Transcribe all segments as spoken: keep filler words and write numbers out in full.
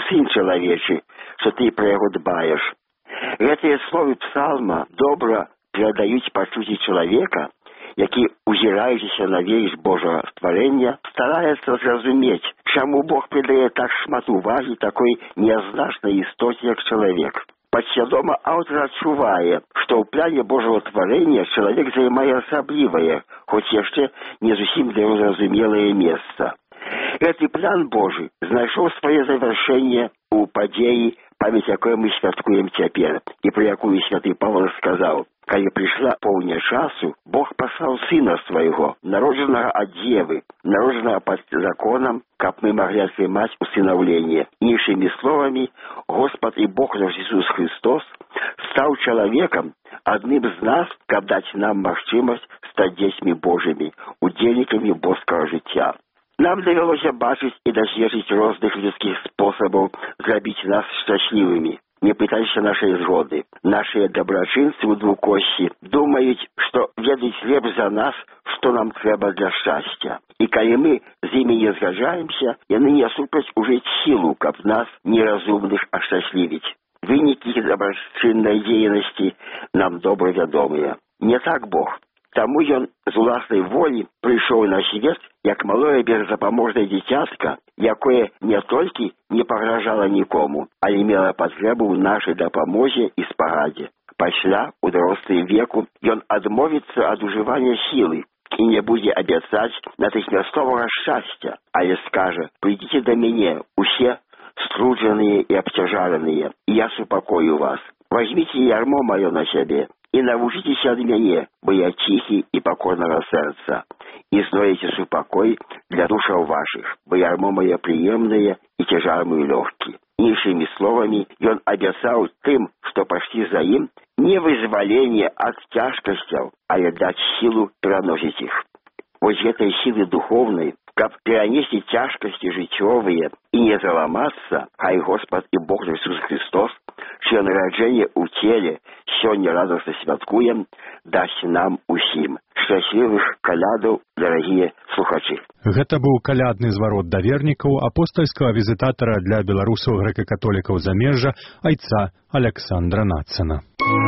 сын чалавечы, што ты пра яго дбаеш. Гэтыя словы псалма добра перадаюць пачуцці чалавека, які, узіраючыся на веліч Божага стварэння, стараецца зразумець, чаму Бог придае так шмат увагі такой нязначнай істоце, як чалавек. Падсвядома аўтар адчувае, што ў пляне Божага тварэння чалавек займае асаблівае, хоць яшчэ не зусім для яго зразумелае месца. Гэты план Божы знайшоў свае завяршэнне ў падзеі, памяць якой мы святкуем цяпер, і пра якую святы Павел сказаў: калі прыйшла поўня часу, Бог паслаў сына свайго, народжанага ад дзевы, народжанага пад законам, каб мы маглі атрымаць усынаўленне. Іншымі словамі, Господ і Бог наш Ісус Христос стаў чалавекам, адным з нас, каб даць нам магчымасць стаць дзецьмі Божымі, удзельнікамі боскага жыцця. Нам давялося бачыць і даследзіць розных людскіх спосабаў зрабіць нас шчаслівымі. Не пытайся нашай згоды. Нашыя дабрачынцы ў двукосці думаюць, што ведаюць лепш за нас, што нам трэба для шчасця. І калі мы з імі не згаджаемся, яны не супраць ужыць сілу, каб нас, неразумных, ашчаслівіць. Вынікі дабрачыннай дзейнасці нам добра вядомыя. Не так Бог. Таму ён з уласнай волі прыйшоў на свет як малое бездапаможнае дзіцятка, якое не толькі не пагражала нікому, але мела патрэбу ў нашай дапамозе і спарадзе. Пасля, у дарослым веку, ён адмовіцца ад ужывання сілы і не будзе абяцаць натыхмястовага шчасця, але скажа: прыйдзіце да мяне, усе струджаныя і абцяжараныя, і я супакою вас. Возьмите ярмо маё на сябе і навучыцеся ад мяне, бо я ціхі і пакорнага сэрца, і знойдзеце супакой для душаў вашых, бо ярмо мае прыемнае і цяжар мой лёгкі. Іншымі словамі, ён абяцаў тым, што пайшлі за ім, не вызваленне ад цяжкасцяў, але даць сілу пераносіць іх. Вось гэтай сілы духоўнай, каб перанесці цяжкасці жыццёвыя і не заламацца, хай Господ і Бог Ісус Христос, чье нараджэнне ў целе сёння радасна святкуем, дасць нам усім. Шчаслівых калядаў, дарагія слухачы. Гэта быў калядны зварот давернікаў апостальскага візітатара для беларусаў грэка-католікаў замежжа айца Аляксандра Нацана.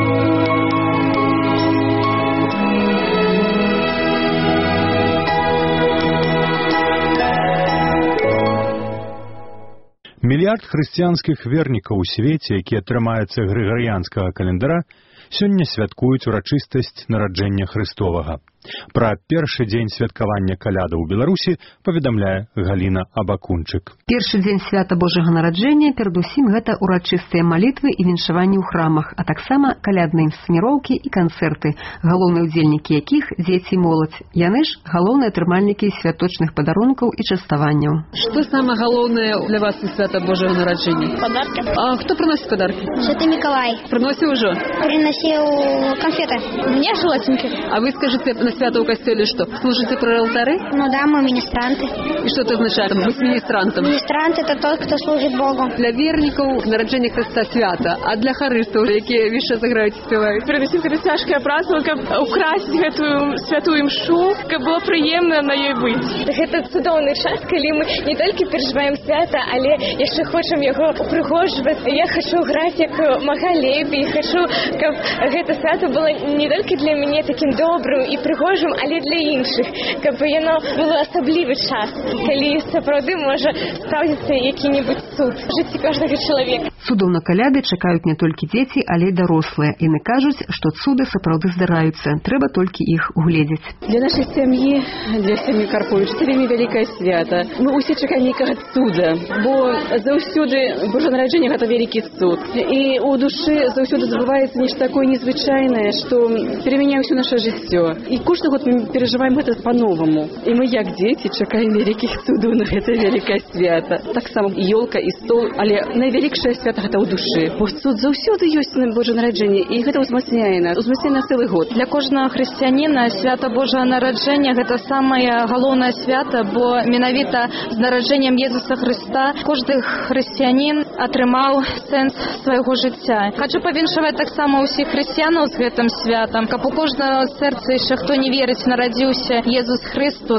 Мільярд хрысціянскіх вернікаў у свеце, якія трымаюцца грыгарыянскага календара, сёння святкуюць урачыстасць нараджэння Христовага. Пра першы дзень святкавання каляда ў Беларусі паведамляе Галіна Абакунчык. Першы дзень свята Божага нараджэння перадусім гэта урачыстыя малітвы і віншаванні ў храмах, а таксама калядныя інсцэніроўкі і канцэрты, галоўныя ўдзельнікі якіх дзеці і моладзь. Яны ж галоўныя атрымальнікі святочных падарункаў і частаванняў. Што самае галоўнае для вас у свята Божага нараджэння? Подарки. А хто прыносіць падаркі? Святы Миколай. Прыносіў ужо? Приносил конфеты. Мне желатинки. А вы скажите на свято у костеле что? Служите при алтаре? Ну да, мы министранты. И что это означает быть министрантом? Министрант это тот, кто служит Богу. Для верников нараджение Христа свято, а для хористов, какие вещи сыграют, спевают? Передусім, гэта цяжкая праца, каб украсіць гэтую святую мшу, каб было прыемна на ёй быць. Гэта цудоўны час, калі мы не толькі перажываем свята, але яшчэ хочам яго упрыгожваць. Я хочу граць як мага лепей, хочу, каб гэта свята было не толькі для мяне такім добрым і прыгожым, але для іншых, каб яно было асаблівы час, калі сапраўды можа стаўдзіцца які-небудзь цуд у жыцці кожнага чалавека. Цудоў на каляды чакаюць не толькі дзеці, але і дарослыя. Яны кажуць, што цуды сапраўды здараюцца. Трэба толькі іх угледзець. Для нашай сям'і, для сям'і Карповіч, це вельмі вялікае свята. Мы ўсе чакаем нейкага цуда, бо заўсёды Божае нараджэнне гэта вялікі цуд. І у душы заўсёды забываецца нешта такое незвычайнае, што перамяняе ўсё наша жыццё. І кожны год мы перажываем гэта па-новаму. І мы, як дзеці, чакаем вялікіх цудаў на гэта вялікае свята. Таксама і ёлка, і стол, але найвялікшае свята гэта ў душы. Бо цуд заўсёды ёсць на Божае нараджэнне, і гэта ўзмацняе нас, узмацняе нас цэлы год. Для кожнага хрысціяніна свята Божага нараджэння гэта самае галоўнае свята, бо менавіта з нараджэннем Езуса Хрыста кожны хрысціянін атрымаў сэнс свайго жыцця. Хачу павіншаваць таксама ўсіх хрысціянаў з гэтым святам, каб у кожнага сэрца яшчэ хто не верыць нарадзіўся Езус Христос.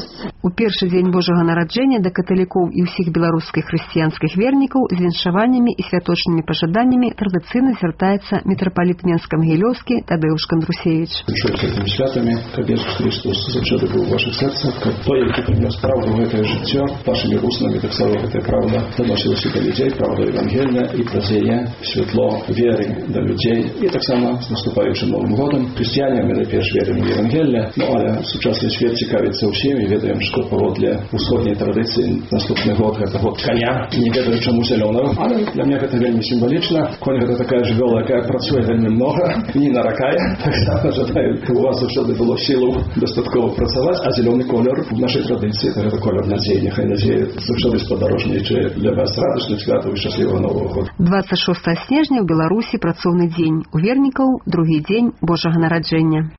У першы дзень Божага нараджэння да каталікоў і ўсіх беларускіх хрысціянскіх вернікаў з віншаваннямі і святочнымі пажаданнямі традыцыйна звяртаецца мітрапаліт Менска-Магілёўскі Тадеуш Кандрусевич. Гэтымі святамі, каб Jesús Христос заўсёды быў у вашых сэрцах, каб той, які прынёс правду ў гэтае жыццё, вашымі вуснамі таксама гэтая праўда даносілася да людзей, праўда Евангелія, і праз яе святло веры да людзей. І таксама з наступаючым Новым годам хрысціяне мы найперш верым у Евангелія, ну але сучасны свет цікавіцца ўсім і ведаем, што паводле усходняй традыцыі наступны год гэта год коня, не ведаю чаму зялёнага, але для мяне гэта вельмі сімвалічна. Конь гэта такая жывёла, якая працуе вельмі многа, не наракае. Таксама жадаю, каб у вас заўсёды было сілу дастаткова працаваць, а зялёны колер в нашай традыцыі гэта колер надзеі. Няхай надзея заўсёды спадарожнічае для вас радасных святаў і шчаслівага Новага года. дваццаць шостага снежня ў Беларусі працоўны дзень, у вернікаў другі дзень Божага нараджэння.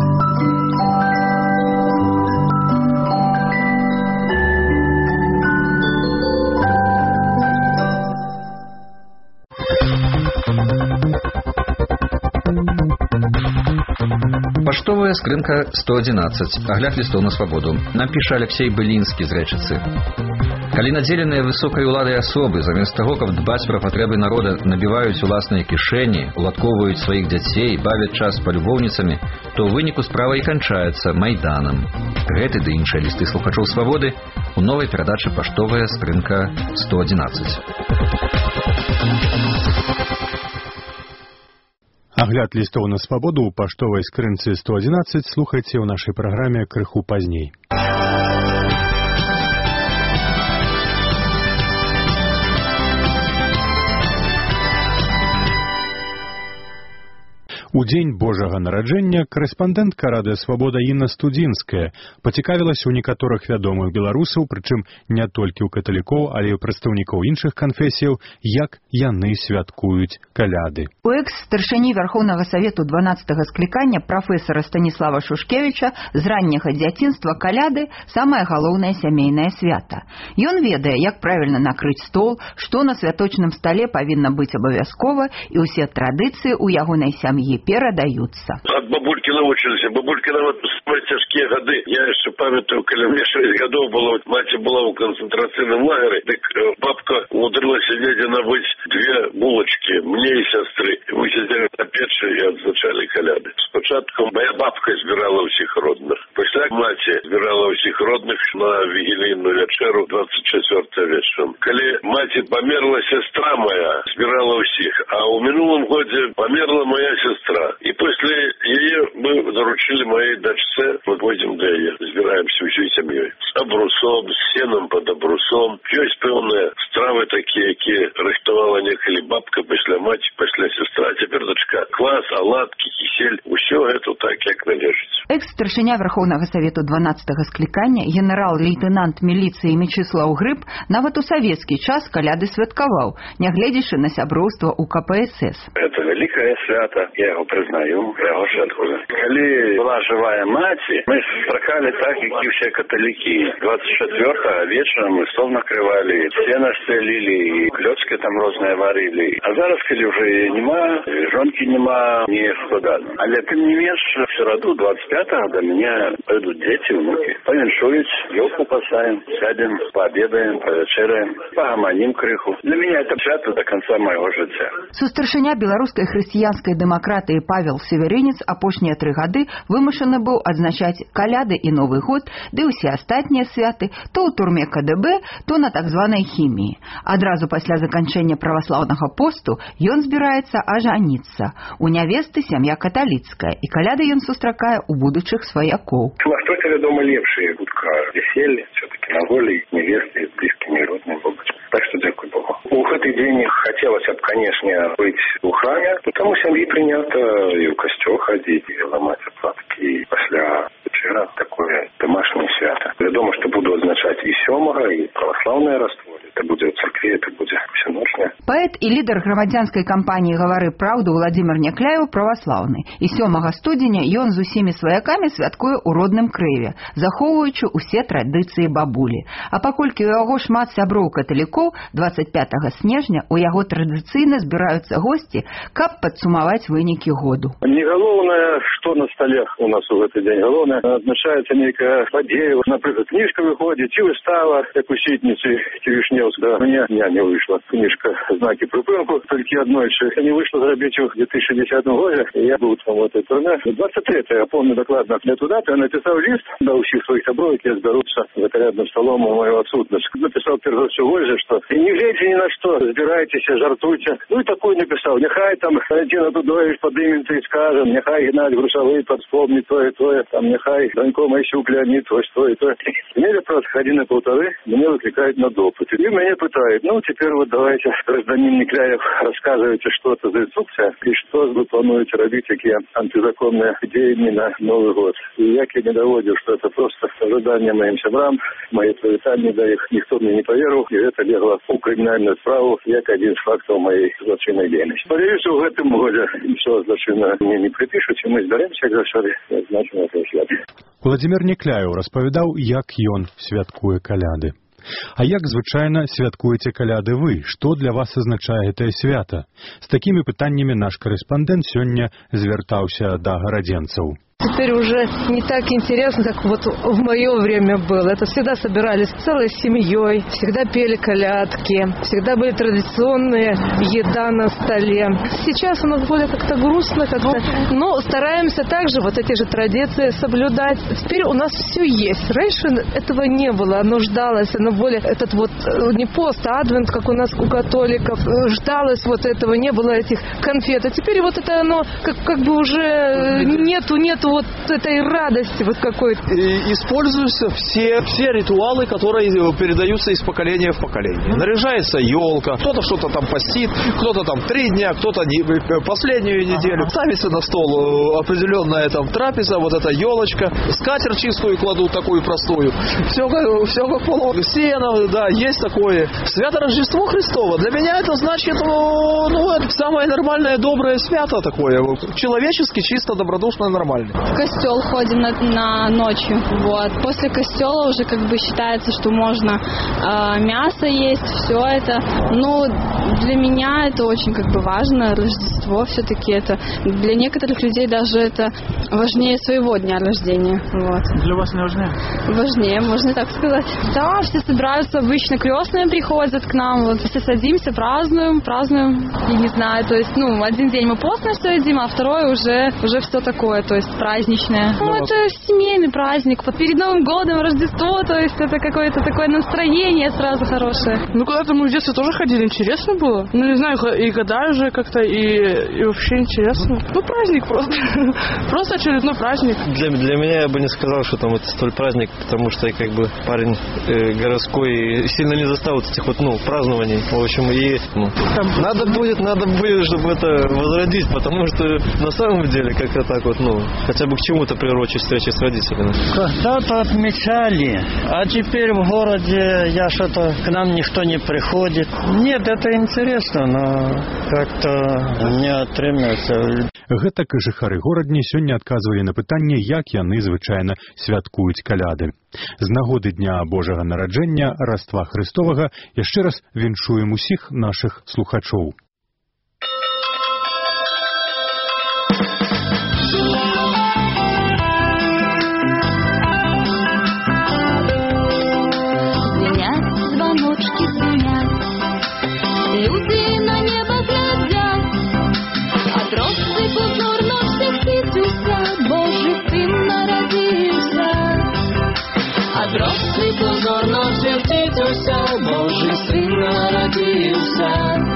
Паштовая скрынка сто адзінаццаць. Агляд лістоў на свабоду. Нам піша Алексей Былінскі з Рэчыцы. Калі надзеленыя высокай уладай асобы замест таго, каб дбаць пра патрэбы народа, набіваюць уласныя кішэні, уладковваюць сваіх дзяцей, бавяць час палюбоўніцамі, то ў выніку справа і канчаецца майданам. Гэты ды іншыя лісты слухачоў свабоды у новай перадачы «Паштовая скрынка сто адзінаццаць». Агляд лістоў на свабоду ў паштовай скрынцы сто адзінаццаць слухайце ў нашай праграме крыху пазней. У дзень Божага нараджэння корэспандэнтка радыё «Свабода» Інна Студзінская пацікавілася ў некаторых вядомых беларусаў, прычым не толькі ў каталікоў, але і ў прадстаўнікоў іншых канфесіяў, як яны святкуюць каляды. У экс-старшыні Вярхоўнага Савету дванаццатага склікання прафесара Станіслава Шушкевіча з ранняга дзяцінства каляды самае галоўнае сямейнае свята. Ён ведае, як правільна накрыць стол, што на святочным стале павінна быць абавязкова, і ўсе традыцыі ў ягонай сям'і перадаюцца. Ад бабулькі навучыліся. Бабулька нават самыя цяжкія гады. Я яшчэ памятаю, калі мне шэсць гадоў было, маці была ў канцэнтрацыйным лагеры, дык бабка умудрылася недзе набыць две булачкі, мне і сястры. Мы сидзелі на печы і адзначалі каляды. Спачатку моя бабка збірала ўсіх родных. Пасля маці збірала ўсіх родных на вігілійную вячэру дваццаць чацвёртага вечарам. Калі маці памерла, сястра моя збірала ўсіх. А ў мінулым годзе памерла моя сестра. И после ее мы заручили моей дочце, мы пойдем до ее, збираемся всей семьей. С обрусом, с сеном под обрусом. Есть певные стравы такие, которые рыхтовала неколи бабка, после мать, после сестра, теперь дочка. Квас, оладки, кисель, все это так, как належится. Экс-старшыня Верховного Совета дванаццатага склікання, генерал-лейтенант міліцыі Мечыслаў Грыб нават у савецкі час каляды святкаваў, нягледзячы на сяброўства ў ка пэ эс эс. Это великое свято, я его признаю, я его святкую. Коли была живая мать, мы строкали так, как и все католики. двадцать четвёртого вечером мы стол накрывали, сено стелили, клёцки там розные варили. А зараз, коли уже нема, жонки нема, не складали. Але тем не менш, все равно двадцать пятого до меня придут дети, внуки. Повиншуют, елку поставим, сядем, пообедаем, повечераем, погомоним крыху. Для меня это свято до конца моего життя. Сустаршыня беларускай хрысціянскай дэмакратыі Павел Северынец апошнія тры гады вымушаны быў адзначаць каляды і Новы год, ды ўсе астатнія святы то ў турме ка дэ бэ, то на так званай хіміі. Адразу пасля заканчэння праваслаўнага посту ён збіраецца ажаніцца. У нявесты сям'я каталіцкая, і каляды ён сустракае ў будучых сваякоў. Настолько, вядома, лепшая будка веселье, все-таки на воле невесты, близкими родными богачами. Так что дякую Богу. У гэты дзень хотелось бы, конечно, быть у храме, потому что семьи принято и в костел ходить, и ломать оплатки, и после вечера такое домашнее свято. Я думаю, что буду означать и сёмага, и православное раствор. Это будет в церкви, это будет всеночное. Паэт і лідар грамадзянскай кампаніі «Гавары праўду» Владзімір Някляеў праваслаўны. І сёмага студзеня ён з усімі сваякамі святкуе ў родным Крыве, захоўваючы ўсе традыцыі бабулі. А паколькі ў яго шмат сяброў каталікоў, двадцать пятого снежня у яго традыцыйна збіраюцца госці, каб падсумаваць вынікі году. Не галоўнае, што на сталях у нас у гэты дзень. Галоўнае, адзначаецца нейкая падзея. Напрыклад, кніжка выходзіць, ці выстава, як у Сітніцы, ці Вішнеўска. Мне не, не выйшла кніжка «Знакі прыпынку», толькі аднойчы. Не выйшла зрабіць у две тысячи десятом годзе. Я быў там в этой турне. двадцать третьего, я помню докладно, эту дату я написал лист до усіх своих собров, які збяруцца за калядным столом у мою отсутность. Написал перш за Вользе, что не глядзьце ни на что, збирайтесь, жартуйте. Ну и такой написал. Нехай там Валентин Атудович подымется и скажет, нехай Геннадий Грушевый подспомнит то и то, там нехай Данько Майсюк Леонид, то и то. Мере просто годины полторы мне выкликают на допыт. И меня пытают, ну теперь вот давайте, гражданин Некляев, рассказывайте, что это за инструкция и что вы плануете робить, какие антизаконные идеи на Новый год. И я не доводил, что это просто ожидание моим сябрам, мои привитания до их, никто мне не поверил, и это легло у криминальную справу, як один из фактов моей злочинной деятельности. Надеюсь, в этом году ничего злочинного мне не припишут, и мы сберемся, как говорили, значит, на этом святе. Владзімір Някляеў распавядаў, як ён святкуе каляды. А як звычайна святкуеце каляды вы? Што для вас азначае гэтае свята? З такімі пытаннямі наш корэспандэнт сёння звяртаўся да гарадзенцаў. Теперь уже не так интересно, как вот в мое время было. Это всегда собирались целой семьей, всегда пели колядки, всегда были традиционные еда на столе. Сейчас у нас более как-то грустно, как-то, но стараемся также вот эти же традиции соблюдать. Теперь у нас все есть. Раньше этого не было, оно ждалось, оно более этот вот не пост, а адвент, как у нас у католиков, ждалось вот этого, не было этих конфет. А теперь вот это оно как, как бы уже нету, нету вот этой радости вот какой-то. И используются все, все ритуалы, которые передаются из поколения в поколение. Наряжается елка, кто-то что-то там постит, кто-то там три дня, кто-то не, последнюю неделю. Ага. Ставится на стол определенная там трапеза, вот эта елочка, скатерть чистую кладут, такую простую. Все как, все как положено. Сено, да, есть такое. Свято Рождество Христово. Для меня это значит, ну, ну это самое нормальное, доброе свято такое. Человечески, чисто, добродушно, нормально. В костел ходим на, на ночью. Вот. После костела уже как бы считается, что можно э, мясо есть, все это. Ну, для меня это очень как бы важно. Рождество все-таки это для некоторых людей даже это важнее своего дня рождения. Вот. Для вас не важнее? Важнее, можно так сказать. Да, все собираются, обычно крестные приходят к нам, вот все садимся, празднуем, празднуем. И не знаю, то есть, ну, один день мы постно все едим, а второй уже, уже все такое, то есть праздничное. Ну, это семейный праздник. Вот перед Новым годом, Рождество, то есть это какое-то такое настроение сразу хорошее. Ну, когда-то мы в детстве тоже ходили, интересно было. Ну, не знаю, и года уже как-то, и, и вообще интересно. Ну, праздник просто. Просто очередной праздник. Для, для меня я бы не сказал, что там это столь праздник, потому что я как бы парень э, городской, и сильно не застал вот этих вот, ну, празднований. В общем, и ну, надо будет, надо будет, чтобы это возродить, потому что на самом деле как-то так вот, ну, хотя бы к чему-то прирочить встречи с родителями. Когда-то отмечали, а теперь в городе я что-то, к нам никто не приходит. Нет, это интересно, но как-то не отрымется. Гэтак жыхары горадні сёння адказвалі на пытанне, як яны звычайна святкуюць каляды. З нагоды Дня Божага нараджэння, Раства Христовага, яшчэ раз віншуем усіх нашых слухачоў. Люди на небо глядят, от россыпу зорночных птицюся, Божий сын народился. От россыпу зорночных птицюся, Божий сын народился.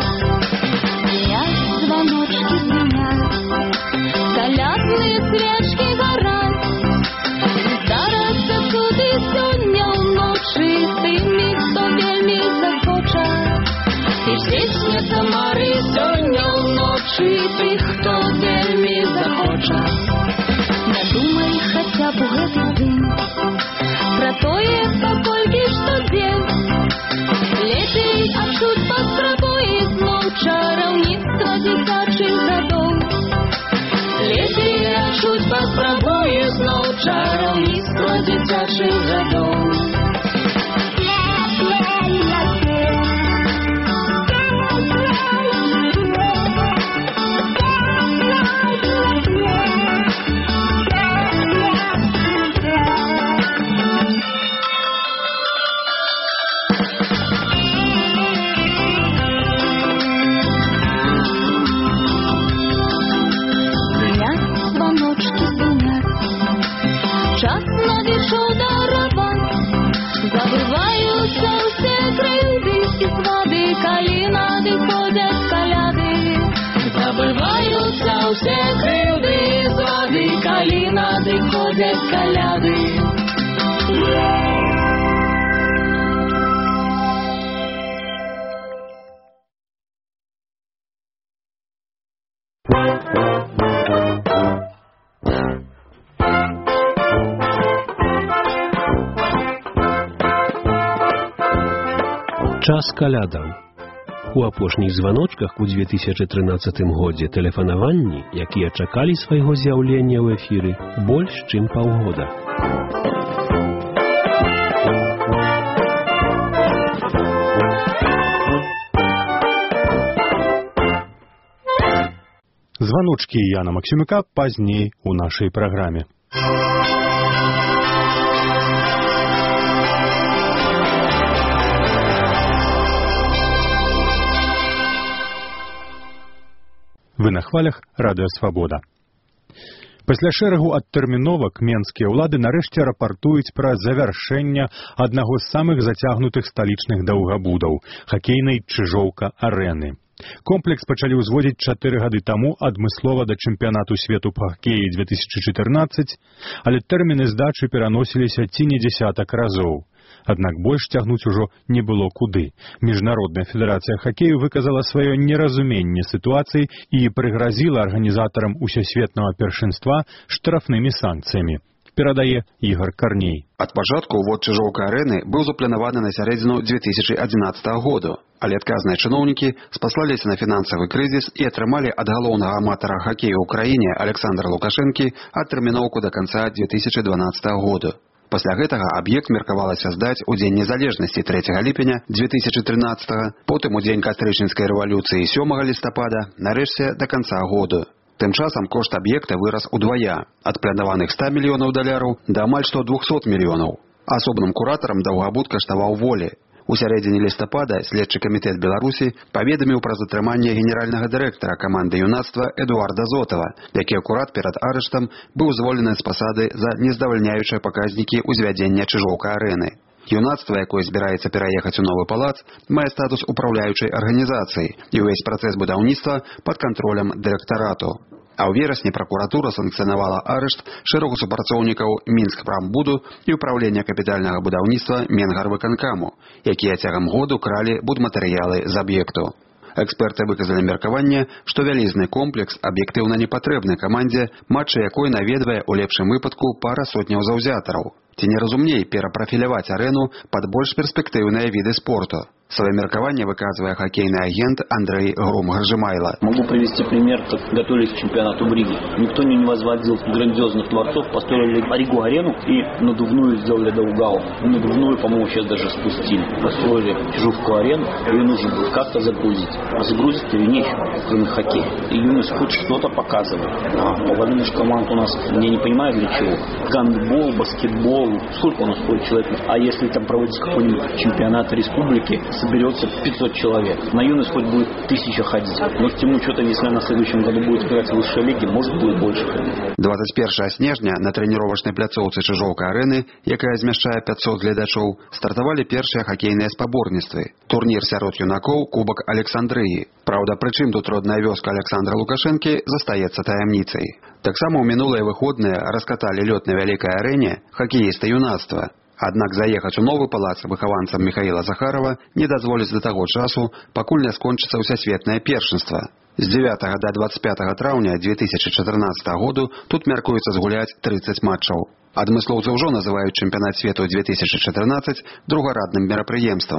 Звенят звоночки, звенят, колядные свечки горят, здараться туды сёння ўночы тымі, хто вельмі захоча. І здзейсняцца мары сёння ўночы тых, хто вельмі захоча. Не думай хаця б у гэты дзень пра тое, паколькі што дзень. Лепей адчуць паспрабуй зноў чараўніцтва дзіцячых гадоў. Лепей адчуць паспрабуе зноў чараўніцтва дзіцячых гадоў. Час надышоў дараваць, забываюцца ўсе крыўды і свады, калі надыходзяць каляды. Забываюцца ўсе крыўды і свады, калі надыходзяць каляды. Час калядаў. У апошніх званочках у две тысячы трынаццатым годзе тэлефанаванні, якія чакалі свайго з'яўлення ў эфіры больш чым паўгода. Званочкі Яна Максімюка пазней у нашай праграме. Вы на хвалях радыё Свабода. Пасля шэрагу адтэрміновак менскія ўлады нарэшце рапартуюць пра завяршэнне аднаго з самых зацягнутых сталічных даўгабудаў – хакейнай Чыжоўка-арэны. Комплекс пачалі ўзводзіць чатыры гады таму адмыслова да чэмпіянату свету па хакеі две тысячы чатырнаццаць, але тэрміны здачы пераносіліся ці не дзесятак разоў. Аднак больш цягнуць ужо не было куды. Міжнародная федэрацыя хакею выказала сваё неразуменне сітуацыі і прыгразіла арганізатарам усесветнага першынства штрафнымі санкцыямі. Перадае Ігор Карней. Ад пачатку ўвод Чыжоўка-арэны быў запланаваны на сярэдзіну две тысячы адзінаццатага году, але адказныя чыноўнікі спаслаліся на фінансавы крызіс і атрымалі ад галоўнага аматара хакею ў краіне Александра Лукашэнкі адтэрміноўку да канца две тысячы дванаццатага году. Пасля гэтага аб'ект меркавалася здаць у дзень незалежнасці трэцяга ліпеня две тысячы трынаццатага, потым у дзень кастрычніцкай рэвалюцыі сёмага лістапада, нарэшце да канца году. Тым часам кошт аб'екта вырас удвая, ад планаваных ста мільёнаў даляраў да амаль што двухсот мільёнаў. Асобным куратарам даўгабуд каштаваў волі. У сярэдзіне лістапада следчы камітэт Беларусі паведаміў пра затрыманне генеральнага дырэктара каманды юнацтва Эдуарда Зотава, які акурат перад арыштам быў зволены з пасады за нездавальняючыя паказнікі ўзвядзення Чыжоўка-арэны. Юнацтва, якое збіраецца пераехаць у новы палац, мае статус управляючай арганізацыі, і ўвесь працэс будаўніцтва пад кантролем дырэктарату. А ў верасні пракуратура санкцыянавала арышт шэрагу супрацоўнікаў Мінскпрамбуду і ўправлення капітальнага будаўніцтва Менгарвыканкаму, якія цягам году кралі будматэрыялы з аб'екту. Эксперты выказалі меркаванне, што вялізны комплекс аб'ектыўна не патрэбны камандзе, матчы якой наведвае ў лепшым выпадку пара сотняў заўзятараў. Ці не разумней перапрафіляваць арэну пад больш перспектыўныя віды спорту? Свое меркование выказывая хоккейный агент Андрей Гром-Гаржимайло. Могу привести пример, как готовились к чемпионату в Риге. Никто не возводил грандиозных дворцов, построили Ригу-арену и надувную сделали до Угау. Надувную, по-моему, сейчас даже спустили. Построили Чижовку-арену, ее нужно было как-то загрузить. А загрузить ее нечего, кроме хоккея. И юность хоть что-то показывает. А половина же команд у нас, я не понимаю для чего. Гандбол, баскетбол, сколько у нас ходит человек? А если там проводится какой-нибудь чемпионат республики, соберется пятьсот человек. На юность хоть будет тысяча ходить. Но к тему что-то, если на следующем году будет играть в высшей лиге, может будет больше ходить. двадцать першага снежня на тренировочной пляцоўцы Чыжоўка-арэны, якая змяшчае пятьсот гледачоў, стартавалі першыя хакейныя спаборніцтвы. Турнір сярод юнакоў Кубак Александрыі. Праўда, прычым тут родная вёска Александра Лукашэнкі застаецца таямніцай. Таксама ў мінулыя выходныя раскаталі лёд на вялікай арэне хакеіста юнацтва. Аднак заехаць у новы палац выхаванцам Михаила Захарова не дазволяць да таго часу, пакуль не скончыцца ўсесветнае першынства. З дзевятага да двадцать пятага траўня две тысячи чатырнаццатага году тут мяркуецца згуляць тридцать матчаў. Адмыслоўцы ўжо называюць чэмпіянат свету две тысячи чатырнаццаць другарадным мерапрыемствам.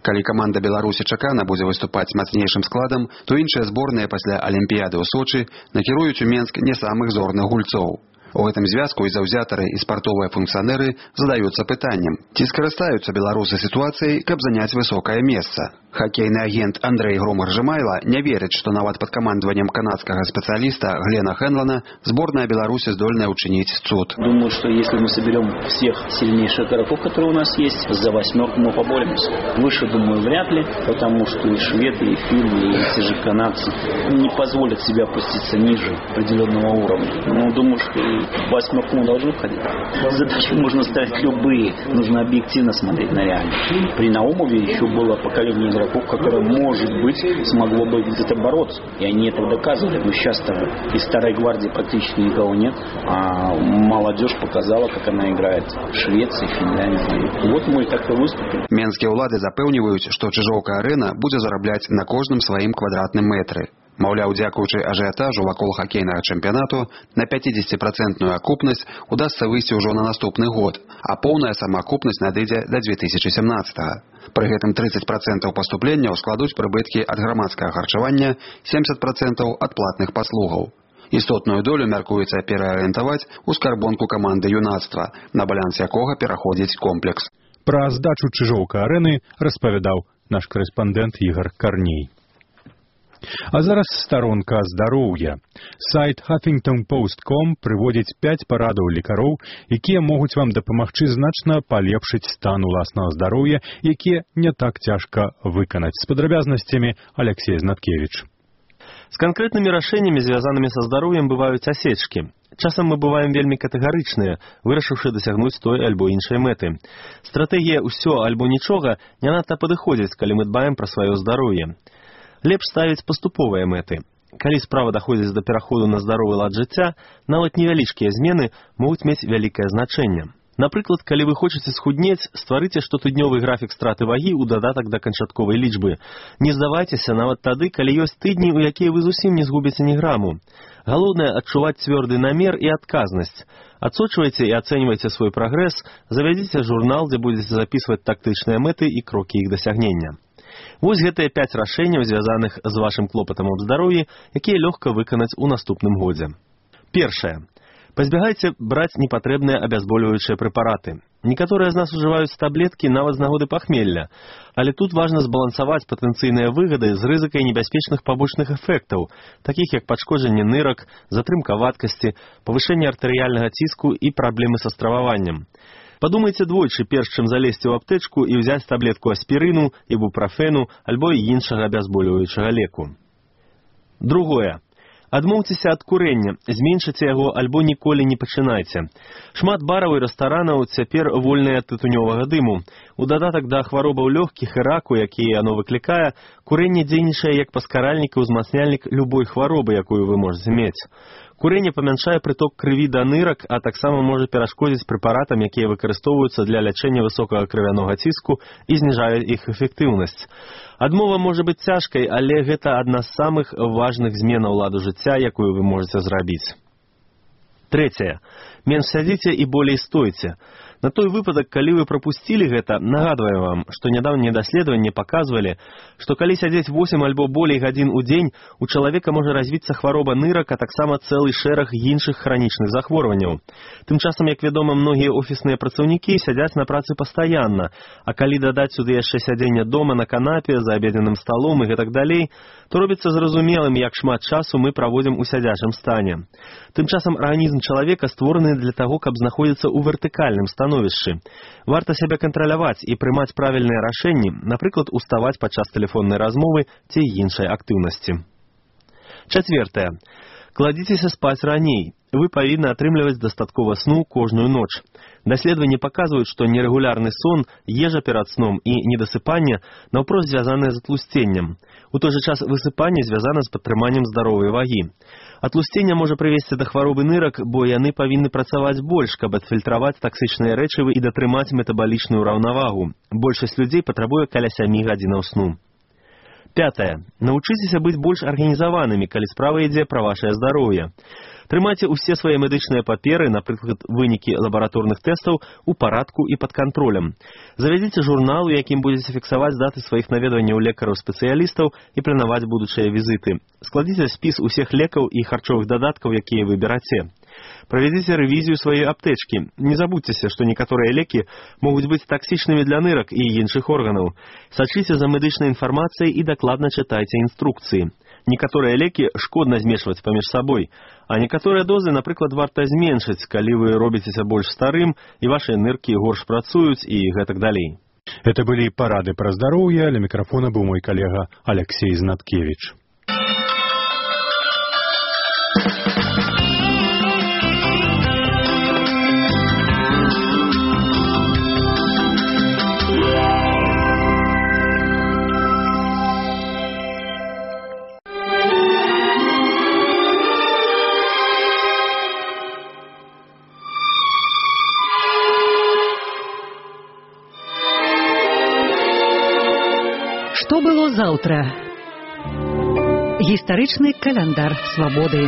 Калі каманда Беларусі чакана будзе выступаць мацнейшым складам, то іншыя зборныя пасля Алімпіяды ў Сочы накіруюць у Менск не самых зорных гульцоў. У гэтым звязку і заўзятары, і спартовыя функцыянеры задаюцца пытаннем, ці скарыстаюцца беларусы сітуацыяй, каб заняць высокае месца. Хакейны агент Андрей Громар-Жмайла не верыць, што нават пад камандаваннем канадскага спецыяліста Глена Хенлана зборная Беларуси здольная учинить цуд. Думаю, что если мы соберем всех сильнейших игроков, которые у нас есть, за восьмерку мы поборемся. Выше, думаю, вряд ли, потому что и шведы, и финны, и те же канадцы не позволят себе опуститься ниже определенного уровня. Но думаю, что и в восьмерку мы должны входить. Задачи можно ставить любые, нужно объективно смотреть на реальность. При Наумове еще было поколение игроков, которое, может быть, смогло бы где-то бороться. И они это доказывали. Но сейчас-то из старой гвардии практически никого нет. А молодежь показала, как она играет в Швеции, Финляндии. Вот мы так и выступили. Менские улады запэўніваюць, што Чыжоўка-арэна будзе зарабляць на кожным сваім квадратным метры. Маўляў, дзякуючы ажыятажу вакол хакейнага чэмпіянату на пяцідзесяціпрацэнтную акупнасць удасца выйсці ўжо на наступны год, а поўная самаакупнасць надыдзе да дзве тысячы сямнаццатага. Пры гэтым трыццаць працэнтаў паступленняў складуць прыбыткі ад грамадскага харчавання, семьдесят працэнтаў ад платных паслугаў. Істотную долю мяркуецца пераарыентаваць у скарбонку каманды юнацтва, на баланс якога пераходзіць комплекс. Пра здачу Чыжоўка-арэны распавядаў наш карэспандэнт Ігар Карней. А зараз старонка здароўя. Сайт Huffington Post точка ком прыводзіць пяць парадаў лекароў, якія могуць вам дапамагчы значна палепшыць стан уласнага здароўя, якія не так цяжка выканаць. З падрабязнасцямі Алексей Знаткевич. С конкретными решениями, связанными со здоровьем, бывают осечки. Часам мы бываем вельмі катэгарычныя, вырашыўшы дасягнуць той альбо іншай мэты. Стратэгія «усё альбо нічога» не надта падыходзіць, калі мы дбаем пра сваё здароўе. Лепш ставіць паступовыя мэты. Калі справа даходзіць да пераходу на здаровы лад жыцця, нават невялічкія змены могуць мець вялікае значэнне. Напрыклад, калі вы хочаце схуднець, стварыце штотыднёвы графік страты вагі ў дадатак да канчатковай лічбы. Не здавайцеся нават тады, калі ёсць тыдні, у якія вы зусім не згубіце ні граму. Галоўнае адчуваць цвёрды намер і адказнасць. Адсочвайце і ацэньвайце свой прагрэс, завядзіце журнал, дзе будзеце запісваць тактычныя мэты і крокі іх дасягнення. Вось гэтыя пяць рашэнняў, звязаных з вашым клопатам аб здароўі, якія лёгка выканаць у наступным годзе. Першае. Пазбягайце браць непатрэбныя абязбольваючыя прэпараты. Некаторыя з нас ужываюць таблеткі нават з нагоды пахмелля, але тут важна збалансаваць патэнцыйныя выгады з рызыкай небяспечных пабочных эфектаў, такіх як пашкоджанне нырак, затрымка вадкасці, павышэнне артэрыяльнага ціску і праблемы са страваваннем. Падумайце двойчы, перш чым залезці ў аптэчку і ўзяць таблетку аспірыну, ібупрафену альбо іншага абязбольваючага леку. Другое. Адмоўцеся ад курення, зменшыце яго альбо ніколі не пачынайце. Шмат бараў і рэстаранаў цяпер вольныя ад тытунёвага дыму. У дадатак да хваробаў лёгкіх і раку, якія яно выклікае, курэнне дзейнічае як паскаральнік і ўзмацняльнік любой хваробы, якую вы можаце мець. Курэнне памяншае прыток крыві да нырак, а таксама можа перашкодзіць прэпаратам, якія выкарыстоўваюцца для лячэння высокага крывянога ціску і зніжаюць іх эфектыўнасць. Адмова можа быць цяжкай, але гэта адна з самых важных зменаў ладу жыцця, якую вы можаце зрабіць. Трэцяе. Менш сядзіце і болей стойце. На той выпадак, калі вы прапусцілі гэта, нагадваю вам, што нядаўнія даследаванні паказвалі, што калі сядзець восем альбо болей гадзін у дзень, у чалавека можа развіцца хвароба нырак, а таксама цэлы шэраг іншых хранічных захворванняў. Тым часам, як вядома, многія офісныя працаўнікі сядзяць на працы пастаянна, а калі дадаць сюды яшчэ сядзенне дома на канапе, за абедзенным сталом і гэтак далей, то робіцца зразумелым, як шмат часу мы праводзім у сядзячым стане. Тым часам арганізм чалавека створаны для таго, каб знаходзіцца ў вертыкальным становішчы. Варта сябе кантраляваць і прымаць правільныя рашэнні, напрыклад, уставаць падчас тэлефоннай размовы ці іншай актыўнасці. Чацвёртае. Кладзіцеся спаць раней. Вы павінны атрымліваць дастаткова сну кожную ноч. Даследаванні паказваюць, што нерэгулярны сон, ежа перад сном і недасыпанне наўпрост звязаныя з атлусценнем. У той жа час высыпанне звязана з падтрыманнем здаровай вагі. Атлусценне можа прывесці да хваробы нырак, бо яны павінны працаваць больш, каб адфільтраваць таксычныя рэчывы і датрымаць метабалічную раўнавагу. Большасць людзей патрабуе каля сямі гадзінаў сну. Пятае. Навучыцеся быць больш арганізаванымі, калі справа ідзе пра вашае здароўе. Трымайце ўсе свае медычныя паперы, напрыклад, вынікі лабараторных тэстаў, у парадку і пад кантролем. Завядзіце журнал, у якім будзеце фіксаваць даты сваіх наведванняў лекараў-спецыялістаў і планаваць будучыя візіты. Складзіце спіс усіх лекаў і харчовых дадаткаў, якія выбераце. Правядзіце рэвізію сваёй аптэчкі. Не забудзьцеся, што некаторыя лекі могуць быць таксічнымі для нырак і іншых органаў. Сачыце за медычнай інфармацыяй і дакладна чытайце інструкцыі. Некаторыя лекі шкодна змешваць паміж сабой, а некаторыя дозы, напрыклад, варта зменшыць, калі вы робіцеся больш старым і вашыя ныркі горш працуюць і гэтак далей. Это былі парады пра здароўе, ля мікрафона быў мой калега Алексей Знаткевич. Што было заўтра? Гістарычны каляндар свабоды.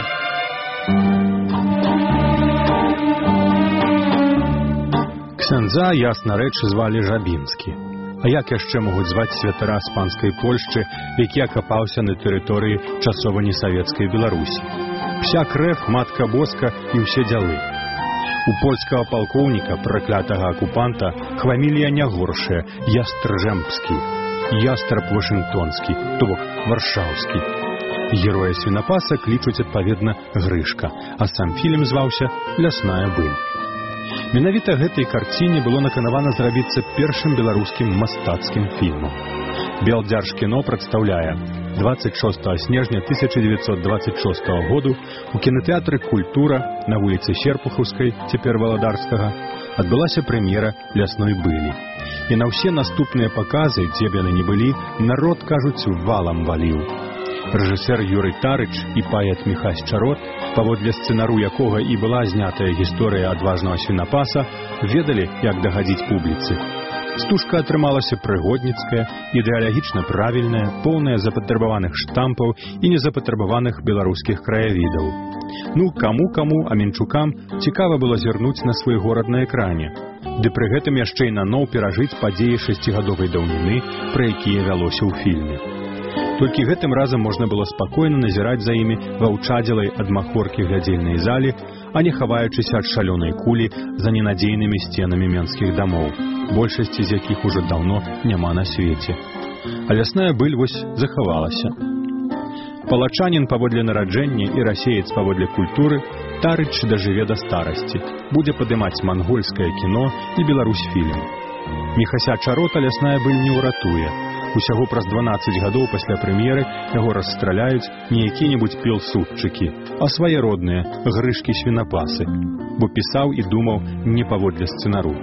Ксяндза, ясна рэч, звалі Жабінскі. А як яшчэ могуць зваць святара з панскай Польшчы, які акапаўся на тэрыторыі часова-несавецкай Беларусі? Вся крэв, матка боска і ўсе дзялы. У польскага палкоўніка, праклятага акупанта, фамілія не горшая – Ястржэмскі. Ястраб Вашынгтонскі, то бок Варшаўскі. Героя свінапаса клічуць адпаведна Грышка, а сам фільм зваўся «Лясная быль». Менавіта гэтай карціне было наканавана зрабіцца першым беларускім мастацкім фільмам. Белдзяржкіно прадстаўляе дваццаць шостага снежня тысяча дзевяцьсот дваццаць шостага году у кінатэатры «Культура» на вуліцы Серпухаўскай, цяпер Валадарскага, адбылася прэм'ера «Лясной былі». І на ўсе наступныя паказы, дзе б яны не былі, народ, кажуць, валам валіў. Рэжысэр Юрый Тарыч і паэт Міхась Чарот, паводле сцэнару якога і была знятая гісторыя адважнага свінапаса, ведалі, як дагадзіць публіцы. Стужка атрымалася прыгодніцкая, ідэалагічна правільная, поўная запатрабаваных штампаў і незапатрабаваных беларускіх краявідаў. Ну, каму-каму, а менчукам цікава было зірнуць на свой горад на экране, ды пры гэтым яшчэ і наноў перажыць падзеі шасцігадовай даўніны, пра якія вялося ў фільме. Толькі гэтым разам можна было спакойна назіраць за імі ва ўчадзелай ад махоркі глядзельнай залі, а не хаваючыся ад шалёнай кулі за ненадзейнымі сценамі менскіх дамоў, большасці з якіх ужо даўно няма на свеце. А лясная быль вось захавалася. Палачанін паводле нараджэння і расеец паводле культуры, Тарыч дажыве да старасці, будзе падымаць мангольскае кіно і Беларусь-фільм. Міхася Чарота лясная быль не ўратуе. Усяго праз дванаццаць гадоў пасля прэм'еры яго расстраляюць не які-небудзь пілсудчыкі, а свае родныя грышкі-свінапасы, бо пісаў і думаў не паводле сцэнару.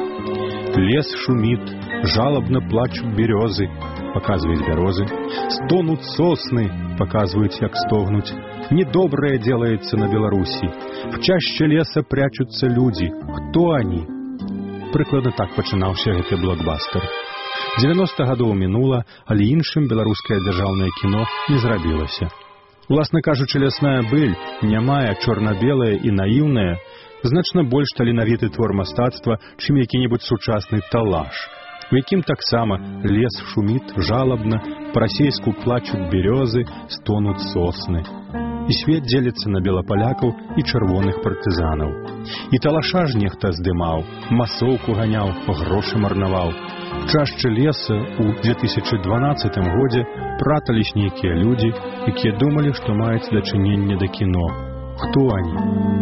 Лес шумит, жалобно плачут березы, показывают березы, стонут сосны, показывают, як стогнуть. Недоброе делается на Беларуси. В чаще леса прячутся люди. Кто они? Прыкладна так пачынаўся гэты блокбастер. девяносто гадоў мінула, але іншым беларускае дзяржаўнае кіно не зрабілася. Уласна кажучы, лясная быль, нямая, чорна-белая і наіўная, значна больш таленавіты твор мастацтва, чым які-небудзь сучасны талаш, у якім таксама лес шуміт жалобна, па-расейску плачуць берёзы, стонуць сосны. І свет дзеліцца на белапалякаў і чырвоных партызанаў. І талаша ж нехта здымаў, масоўку ганяў, грошы марнаваў. В чашчы леса ў две тысячы дванаццатым годзе пратались нейкія людзі, якія думалі, што маюць дачыненне да кіно. Хто они?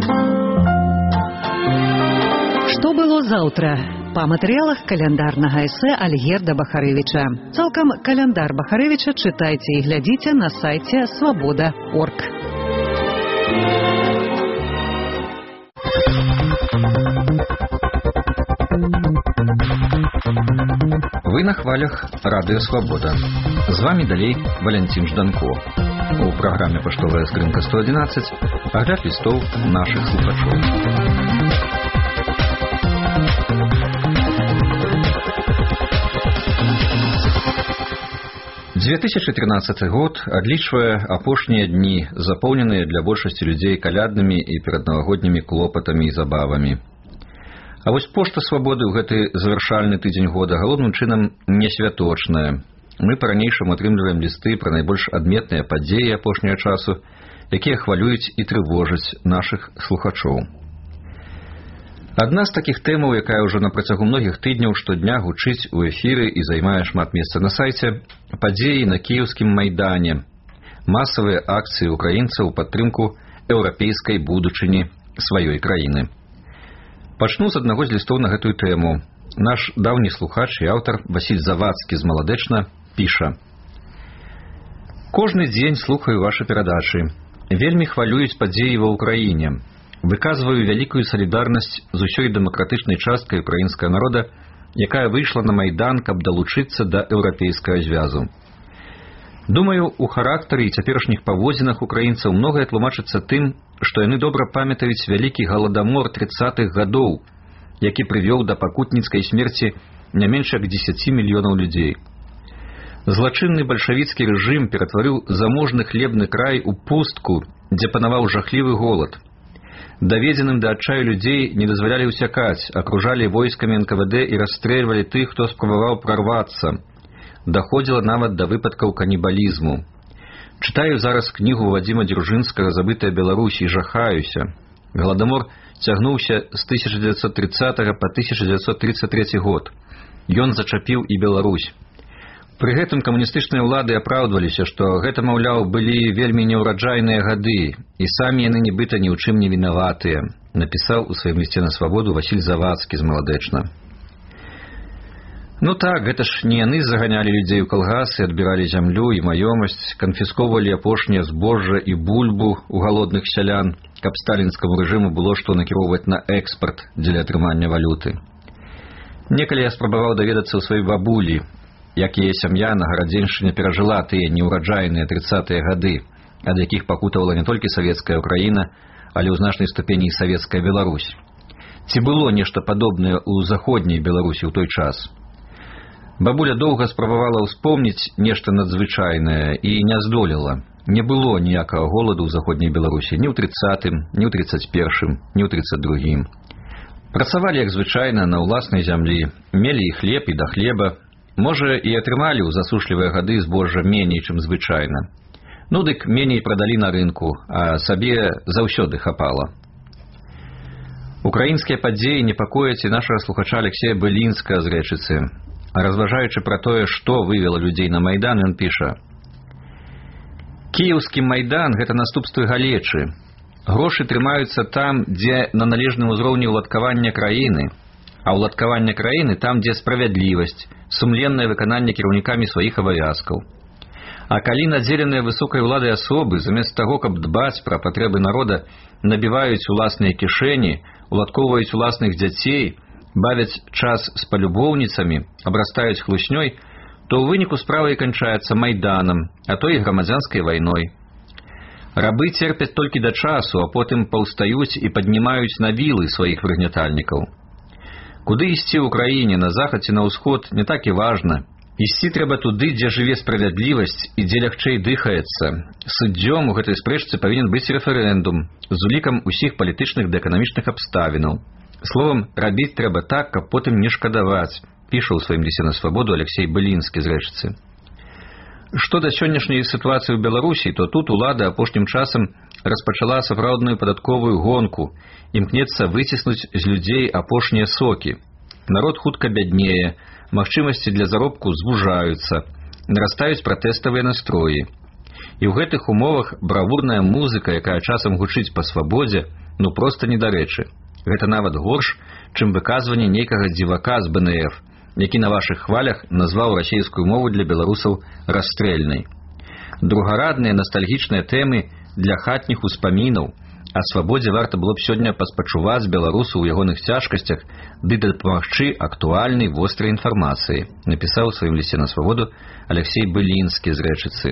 Што было заўтра? Па матэрыялах каляндарнага эсэ Альгерда Бахарэвіча. Цалкам каляндар Бахарэвіча чытайце і глядзіце на сайце свабода точка орг. Вы на хвалях Радыё Свабода. З вами далей Валянцін Жданко. У праграме «Паштовая скрынка сто адзінаццаць» агляд лістоў нашых слухачоў. две тысячи тринадцатый год адлічвае апошнія дні, запоўненыя для большасці людзей каляднымі і пераднавагоднімі клопатамі і забавамі. А вось пошта свабоды ў гэты завяршальны тыдзень года галоўным чынам не святочная. Мы па-ранейшаму атрымліваем лісты пра найбольш адметныя падзеі апошняга часу, якія хвалююць і трывожаць нашых слухачоў. Адна з такіх тэмаў, якая ўжо на працягу многіх тыдняў штодня гучыць у эфіры і займае шмат месца на сайце, падзеі на кіеўскім майдане, масавыя акцыі украінцаў у падтрымку еўрапейскай будучыні сваёй краіны. Пачну з аднаго з лістоў на гэтую тэму. Наш даўні слухач і аўтар Васіль Завадскі з Маладэчна піша: «Кожны дзень слухаю вашы перадачы. Вельмі хвалююць падзеі ва ўкраіне. Выказваю вялікую салідарнасць з усёй дэмакратычнай часткай украінскага народа, якая выйшла на майдан, каб далучыцца да еўрапейскага звязу. Думаю, у характары і цяперашніх паводзінах украінцаў многае тлумачыцца тым, што яны добра памятаюць вялікі галадамор трыццатых гадоў, які прывёў да пакутніцкай смерці не менш як дзесяці мільёнаў людзей. Злачынны бальшавіцкі рэжым ператварыў заможны хлебны край у пустку, дзе панаваў жахлівы голад. Даведзеным да адчаю людзей не дазвалялі ўсякаць, акружалі войскамі эн ка вэ дэ і расстрэльвалі тых, хто спрабаваў прарвацца. Даходзіла нават да выпадкаў канібалізму. Чытаю зараз кнігу Вадзіма Дзяржынскага «Забытая Беларусь» і жахаюся. Галадамор цягнуўся з тысяча дзевяцьсот трыццатага па тысяча дзевяцьсот тридцать третий год. Ён зачапіў і Беларусь. Пры гэтым камуністычныя ўлады апраўдваліся, што гэта, маўляў, былі вельмі неўраджайныя гады, і самі яны нібыта ні ў чым не вінаватыя, напісаў у сваім лісце на свабоду Васіль Завадскі з Маладэчна. Ну так, гэта ж не яны заганялі людзей у калгасы, адбіралі зямлю і маёмасць, канфісковвалі апошняе збожжа і бульбу у галодных сялян, каб сталінскаму рэжыму было што накіроўваць на экспарт дзеля атрымання валюты. Некалі я спрабаваў даведацца ў сваёй бабулі, як яе сям'я на Гарадзеншчыне перажыла тыя неўраджайныя трыццатыя гады, ад якіх пакутавала не толькі савецкая Украіна, але ў значнай ступені і савецкая Беларусь. Ці было нешта падобнае ў заходняй Беларусі ў той час? Бабуля доўга спрабавала ўспомніць нешта надзвычайнае і не здолела. Не было ніякага голаду ў заходняй Беларусі ні ў трыццатым, ні ў трыццаць першым, ні ў трыццаць другім. Працавалі, як звычайна, на ўласнай зямлі, мелі і хлеб, і да хлеба. Можа, і атрымалі ў засушлівыя гады збожжа меней, чым звычайна. Ну, дык меней прадалі на рынку, а сабе заўсёды хапала. Украінскія падзеі непакояць і нашага слухача Алексея Былінскага з Рэчыцы. А разважаючы пра тое, што вывела людзей на майдан, ён піша: «Кіеўскі майдан – гэта наступствы галечы. Грошы трымаюцца там, дзе на належным узроўні ўладкавання краіны, а ўладкаванне краіны там, дзе справядлівасць, сумленнае выкананне кіраўнікамі сваіх абавязкаў. А калі надзеленыя высокай уладай асобы, замест таго, каб дбаць пра патрэбы народа, набіваюць уласныя кішэні, уладкоўваюць уласных дзяцей, бавяць час з палюбоўніцамі, абрастаюць хлуснёй, то ў выніку справа і канчаецца майданам, а то і грамадзянскай вайной. Рабы церпяць толькі да часу, а потым паўстаюць і паднімаюць на вілы сваіх прыгнятальнікаў. Куды ісці ў краіне, на захад ці на ўсход, не так і важна. Ісці трэба туды, дзе жыве справядлівасць і дзе лягчэй дыхаецца. Суддзём у гэтай спрэчцы павінен быць рэферэндум з улікам усіх палітычных ды эканамічных абставінаў. Словам, рабіць трэба так, каб потым не шкадаваць, піша ў сваім лісце на свабоду Алексей Былінскі з Рэчыцы. Што да сённяшняй сітуацыі ў Беларусі, то тут улада апошнім часам распачала сапраўдную падатковую гонку, імкнецца выціснуць з людзей апошнія сокі. Народ хутка бяднее, магчымасці для заробку звужаюцца, нарастаюць пратэставыя настроі. І ў гэтых умовах бравурная музыка, якая часам гучыць па свабодзе, ну проста недарэчы. Гэта нават горш, чым выказванне нейкага дзівака з бэ эн эф, які на вашых хвалях назваў расейскую мову для беларусаў расстрэльнай. Другарадныя настальгічныя тэмы для хатніх успамінаў, а свабодзе варта было б сёння паспачуваць беларусу ў ягоных цяжкасцях ды дапамагчы актуальнай вострай інфармацыі, напісаў у сваім лісце на свабоду Алексей Былінскі з Рэчыцы.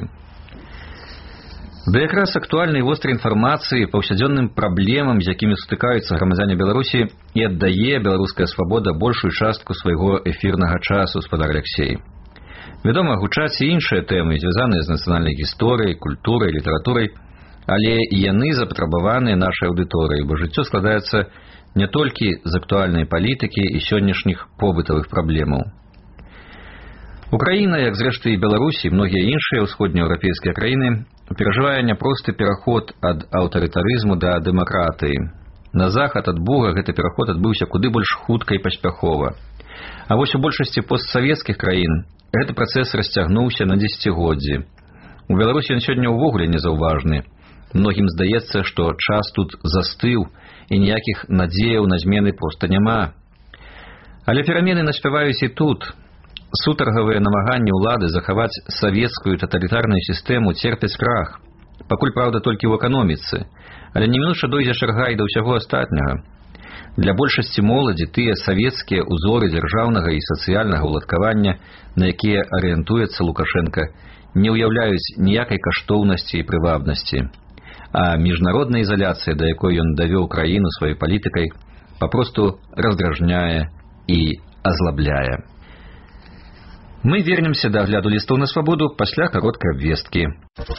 Да якраз актуальнай вострай інфармацыі, паўсядзённым праблемам, з якімі сутыкаюцца грамадзяне Беларусі, і аддае беларуская свабода большую частку свайго эфірнага часу, спадар Алексей. Вядома, гучаць і іншыя тэмы, звязаныя з нацыянальнай гісторыяй, культурай, літаратурай, але і яны запатрабаваныя нашай аўдыторыі, бо жыццё складаецца не толькі з актуальнай палітыкі і сённяшніх побытавых праблемаў. Украіна, як зрэшты і Беларусь і многія іншыя ўсходнееўрапейскія краіны, перажывае няпросты пераход ад аўтарытарызму да дэмакратыі. На захад ад Бога гэты пераход адбыўся куды больш хутка і паспяхова. А вось у большасці постсавецкіх краін гэты працэс расцягнуўся на дзесяцігоддзі. У Беларусі ён сёння ўвогуле незаўважны. Многім здаецца, што час тут застыў і ніякіх надзеяў на змены проста няма. Але перамены наспяваюць і тут. Сутаргавыя намаганні ўлады захаваць савецкую таталітарную сістэму церпяць крах. Пакуль, праўда, толькі ў эканоміцы, але немінуча дойдзе чарга і да ўсяго астатняга. Для большасці моладзі тыя савецкія ўзоры дзяржаўнага і сацыяльнага ўладкавання, на якія арыентуецца Лукашенка, не ўяўляюць ніякай каштоўнасці і прывабнасці. А міжнародная ізаляцыя, да якой ён давёў краіну сваёй палітыкай, папросту раздражняе і азлабляе. Мы вернемся да агляду лістоў на свабоду пасля кароткай абвесткі.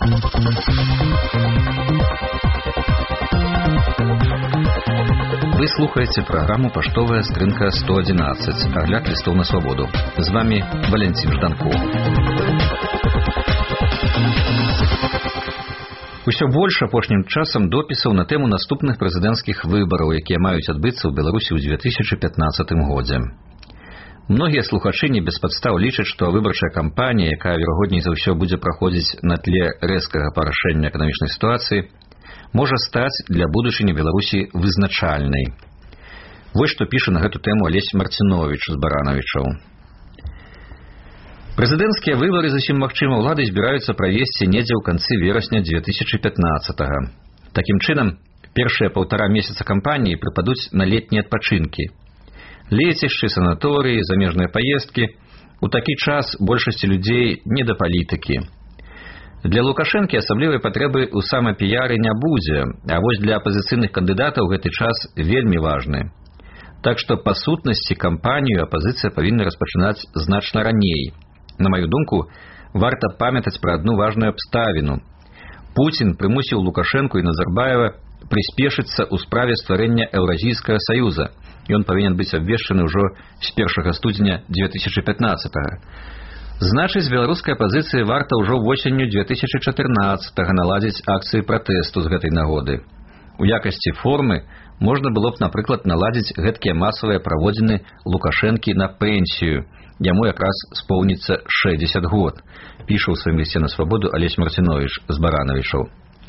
Вы слухаеце праграму «Паштовая скрынка сто одиннадцать», агляд лістоў на свабоду. З вами Валентин Жданков. Усё больш апошнім часам допісаў на тэму наступных прэзідэнцкіх выбараў, якія маюць адбыцца ў Беларусі ў две тысячы пятнаццатым годзе. Многія слухачы не без падстаў лічаць, што выбарчая кампанія, якая верагодней за ўсё будзе праходзіць на тле рэзкага парашэння эканамічнай сітуацыі, можа стаць для будучыні Беларусі вызначальнай. Вось што піша на гэту тэму Алесь Марцинович з Баранавічаў. Прэзідэнцкія выбары зусім магчыма ўлады збіраюцца правесці недзе ў канцы верасня две тысячы пятнаццатага. Такім чынам, першыя паўтара месяца кампаніі прыпадуць на летнія адпачынкі. Лецішчы, санаторыі, замежныя паездкі. У такі час большасці людзей не да палітыкі. Для Лукашэнкі асаблівай патрэбы ў самапіяры не будзе, а вось для апазіцыйных кандыдатаў гэты час вельмі важны. Так што, па сутнасці, кампанію апазіцыя павінна распачынаць значна раней. На маю думку, варта памятаць пра адну важную абставіну. Пуцін прымусіў Лукашэнку і Назарбаева прыспешыцца ў справе стварэння Еўразійскага саюза. Ён павінен быць абвешчаны ўжо з першага студзеня две тысячы пятнаццатага. Значыць, беларускай апазіцыі варта ўжо восенню две тысячы чатырнаццатага наладзіць акцыі пратэсту з гэтай нагоды. У якасці формы можна было б, напрыклад, наладзіць гэткія масавыя праводзіны Лукашэнкі на пенсію. Яму якраз споўніцца шэсцьдзесят год, піша ў сваім лісце на свабоду Алесь Марцинович з Баранавічаў.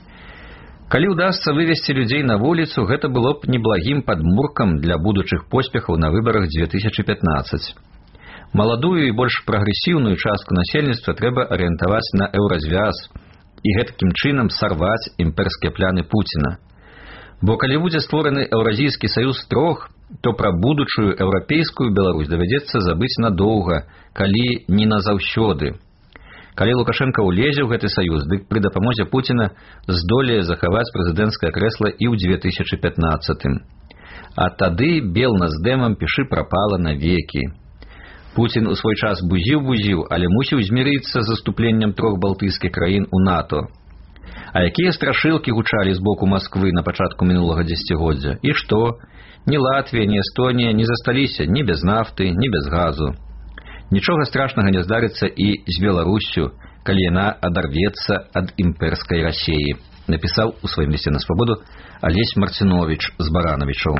Калі ўдасца вывесці людзей на вуліцу, гэта было б неблагім падмуркам для будучых поспехаў на выбарах две тысячы пятнаццаць. Маладую і больш прагрэсіўную частку насельніцтва трэба арыентаваць на еўразвяз і гэтакім чынам сарваць імперскія пляны Пуціна. Бо калі будзе створаны Еўразійскі саюз трох, то пра будучую еўрапейскую Беларусь давядзецца забыць надоўга, калі не назаўсёды. Калі Лукашенко ўлезе ў гэты саюз, дык пры дапамозе Пуціна здолее захаваць прэзідэнцкае крэсла і ў две тысячы пятнаццатым. А тады бел наздэмам пішы прапала навекі. Пуцін у свой час бузіў-бузіў, але мусіў змірыцца з заступленнем трох балтыйскіх краін у НАТО. А якія страшылкі гучалі з боку Масквы на пачатку мінулага дзесяцігоддзя? І што? Ні Латвія, ні Эстонія не засталіся ні без нафты, ні без газу. Нічога страшнага не здарыцца і з Беларуссю, калі яна адарвецца ад імперскай Расіі, напісаў у сваім лісце на свабоду Алесь Марцинович з Баранавічаў.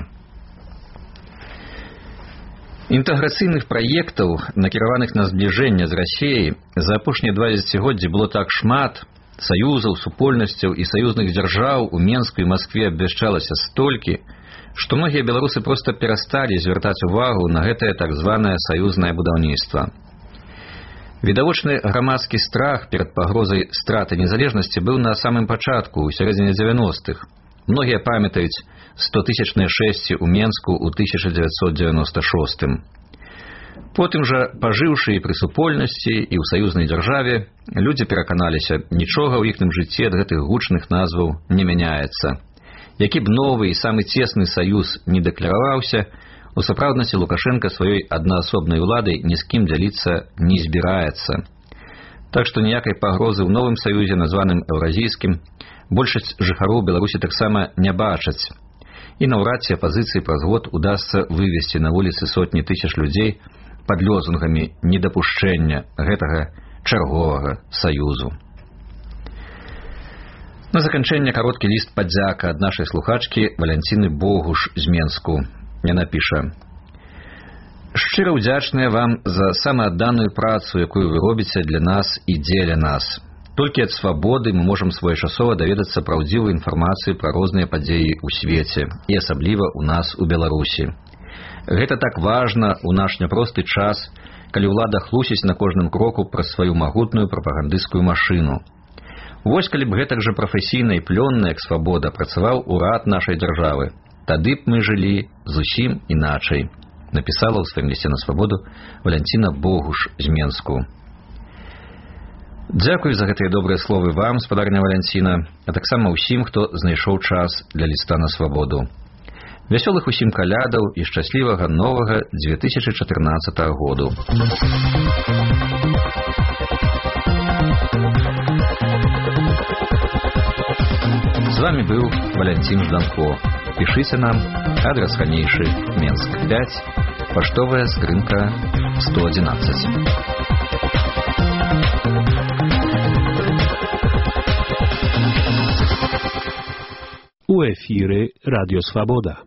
Інтэграцыйных праектаў, накіраваных на збліжэнне з Расіяй, за апошнія два дзесяцігоддзі было так шмат, саюзаў, супольнасцяў і саюзных дзяржаў у Менску і Маскве абвяшчалася столькі, што многія беларусы проста перасталі звяртаць увагу на гэтае так званае саюзнае будаўніцтва. Відавочны грамадскі страх перад пагрозай страты незалежнасці быў на самым пачатку, у сярэдзіне дзевяностых. Многія памятаюць стотысячныя шэсці ў Менску ў тысяча дзевяцьсот дзевяноста шостым. Потым жа, пажыўшы і пры супольнасці, і ў саюзнай дзяржаве, людзі пераканаліся, нічога ў іхным жыцці ад гэтых гучных назваў не мяняецца. Які б новы і самы цесны саюз не дэклараваўся, У сапраўднасці Лукашенко сваёй аднаасобнай уладай ні з кім дзяліцца не збіраецца. Так што ніякай пагрозы ў новым саюзе, названым еўразійскім, большасць жыхароў Беларусі таксама не бачаць. І наўрад ці апазіцыі праз год удасца вывесці на вуліцы сотні тысяч людзей пад лозунгамі недапушчэння гэтага чарговага саюзу. На заканчэнне кароткі ліст падзяка ад нашай слухачкі Валянціны Богуш з Менску. Яна піша: «Шчыра ўдзячная вам за самаадданую працу, якую вы робіце для нас і дзеля нас. Толькі ад свабоды мы можам своечасова даведацца праўдзівую інфармацыю пра розныя падзеі ў свеце, і асабліва ў нас у Беларусі. Гэта так важна ў наш няпросты час, калі ўлада хлусіць на кожным кроку праз сваю магутную прапагандысцкую машыну. Вось калі б гэтак жа прафесійна і плённа, як свабода, працаваў урад нашай дзяржавы, тады б мы жылі зусім іначай», напісала ў сваім лісце на свабоду Валянціна Богуш з Менску. Дзякуй за гэтыя добрыя словы вам, спадарня Валянціна, а таксама ўсім, хто знайшоў час для ліста на свабоду. Вясёлых усім калядаў і шчаслівага новага две тысячы чатырнаццатага году. З вами быў Валянцін Жданко. Пішыце нам, адрес ранейшы, Менск пять, паштовая скрынка сто одиннадцать. У эфіры Радіо Свабода.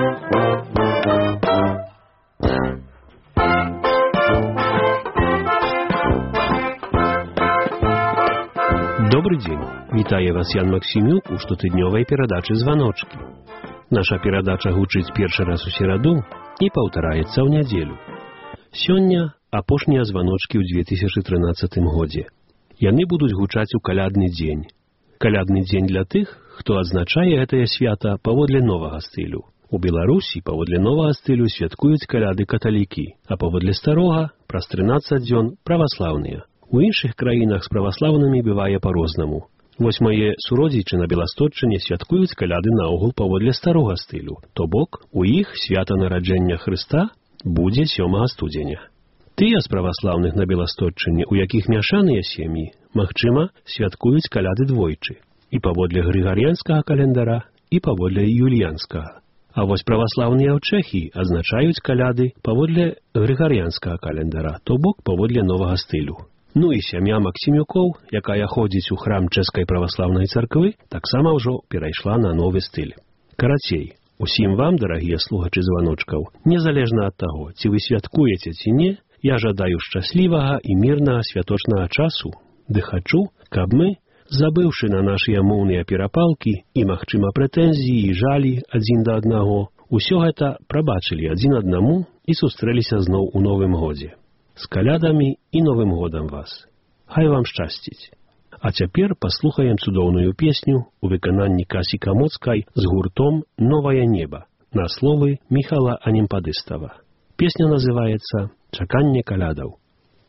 Добрый дзень. Вітае вас Ян Максімюк у штотыднёвай перадачы «Званочкі». Наша перадача гучыць першы раз у сераду і паўтараецца ў нядзелю. Сёння апошнія званочкі ў две тысячы трынаццатым годзе. Яны будуць гучаць у калядны дзень. Калядны дзень для тых, хто адзначае гэтае свята паводле новага стылю. У Беларусі паводле новага стылю святкуюць каляды каталікі, а паводле старога праз трынаццаць дзён праваслаўныя. У іншых краінах з праваслаўнымі бывае па-рознаму. Вось мае суродзічы на Беластотчыне святкуюць каляды наогул паводле старога стылю, то бок у іх свята нараджэння Хрыста будзе сёмага студзеня. Тыя з праваслаўных на Беластотчыне, у якіх мяшаныя сем'і, магчыма, святкуюць каляды двойчы, і паводле грыгарыянскага календара, і паводле юліянскага. А вось праваслаўныя ў Чэхіі азначаюць каляды паводле грыгарыянскага календара, то бок паводле новага стылю. Ну і сям'я Максімюкоў, якая ходзіць у храм Чэшскай праваслаўнай царквы, таксама ўжо перайшла на новы стыль. Карацей, усім вам, дарагія слухачы званочкаў, незалежна ад таго, ці вы святкуеце ці не, я жадаю шчаслівага і мірнага святочнага часу, ды хачу, каб мы, забыўшы на нашыя моўныя перапалкі і, магчыма, прэтэнзіі і жалі адзін да аднаго, усё гэта прабачылі адзін аднаму і сустрэліся зноў у новым годзе. З калядамі і новым годам вас. Хай вам шчасціць. А цяпер паслухаем цудоўную песню у выкананні Касі Камоцкай з гуртом «Новае неба» на словы Міхала Анемпадыстава. Песня называецца «Чаканне калядаў».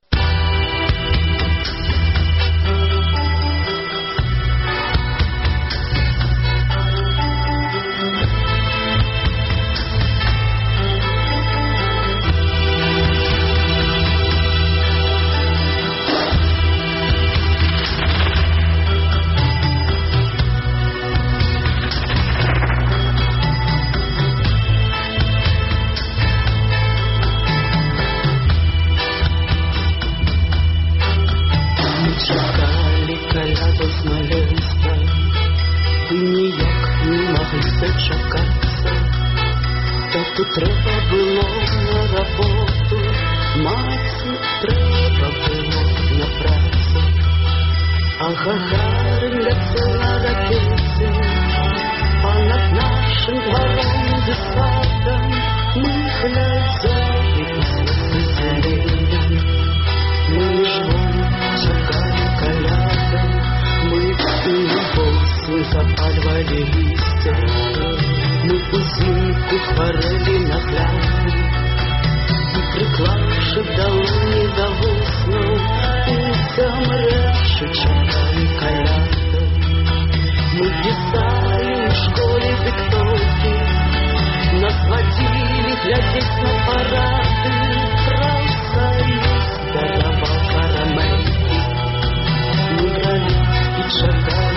Треба було на роботу, маці треба було на працю, а гагарляться на ракеті, а над нашим двором і садом ми глядали світлини. Ми жгом чекали коляди, ми любовь запалювали листя. Мы узинку хворали на пляже, и приклавши долони до веснов, и замревши чакали коляду. Мы писали в школе диктовки, нас водили глядеть на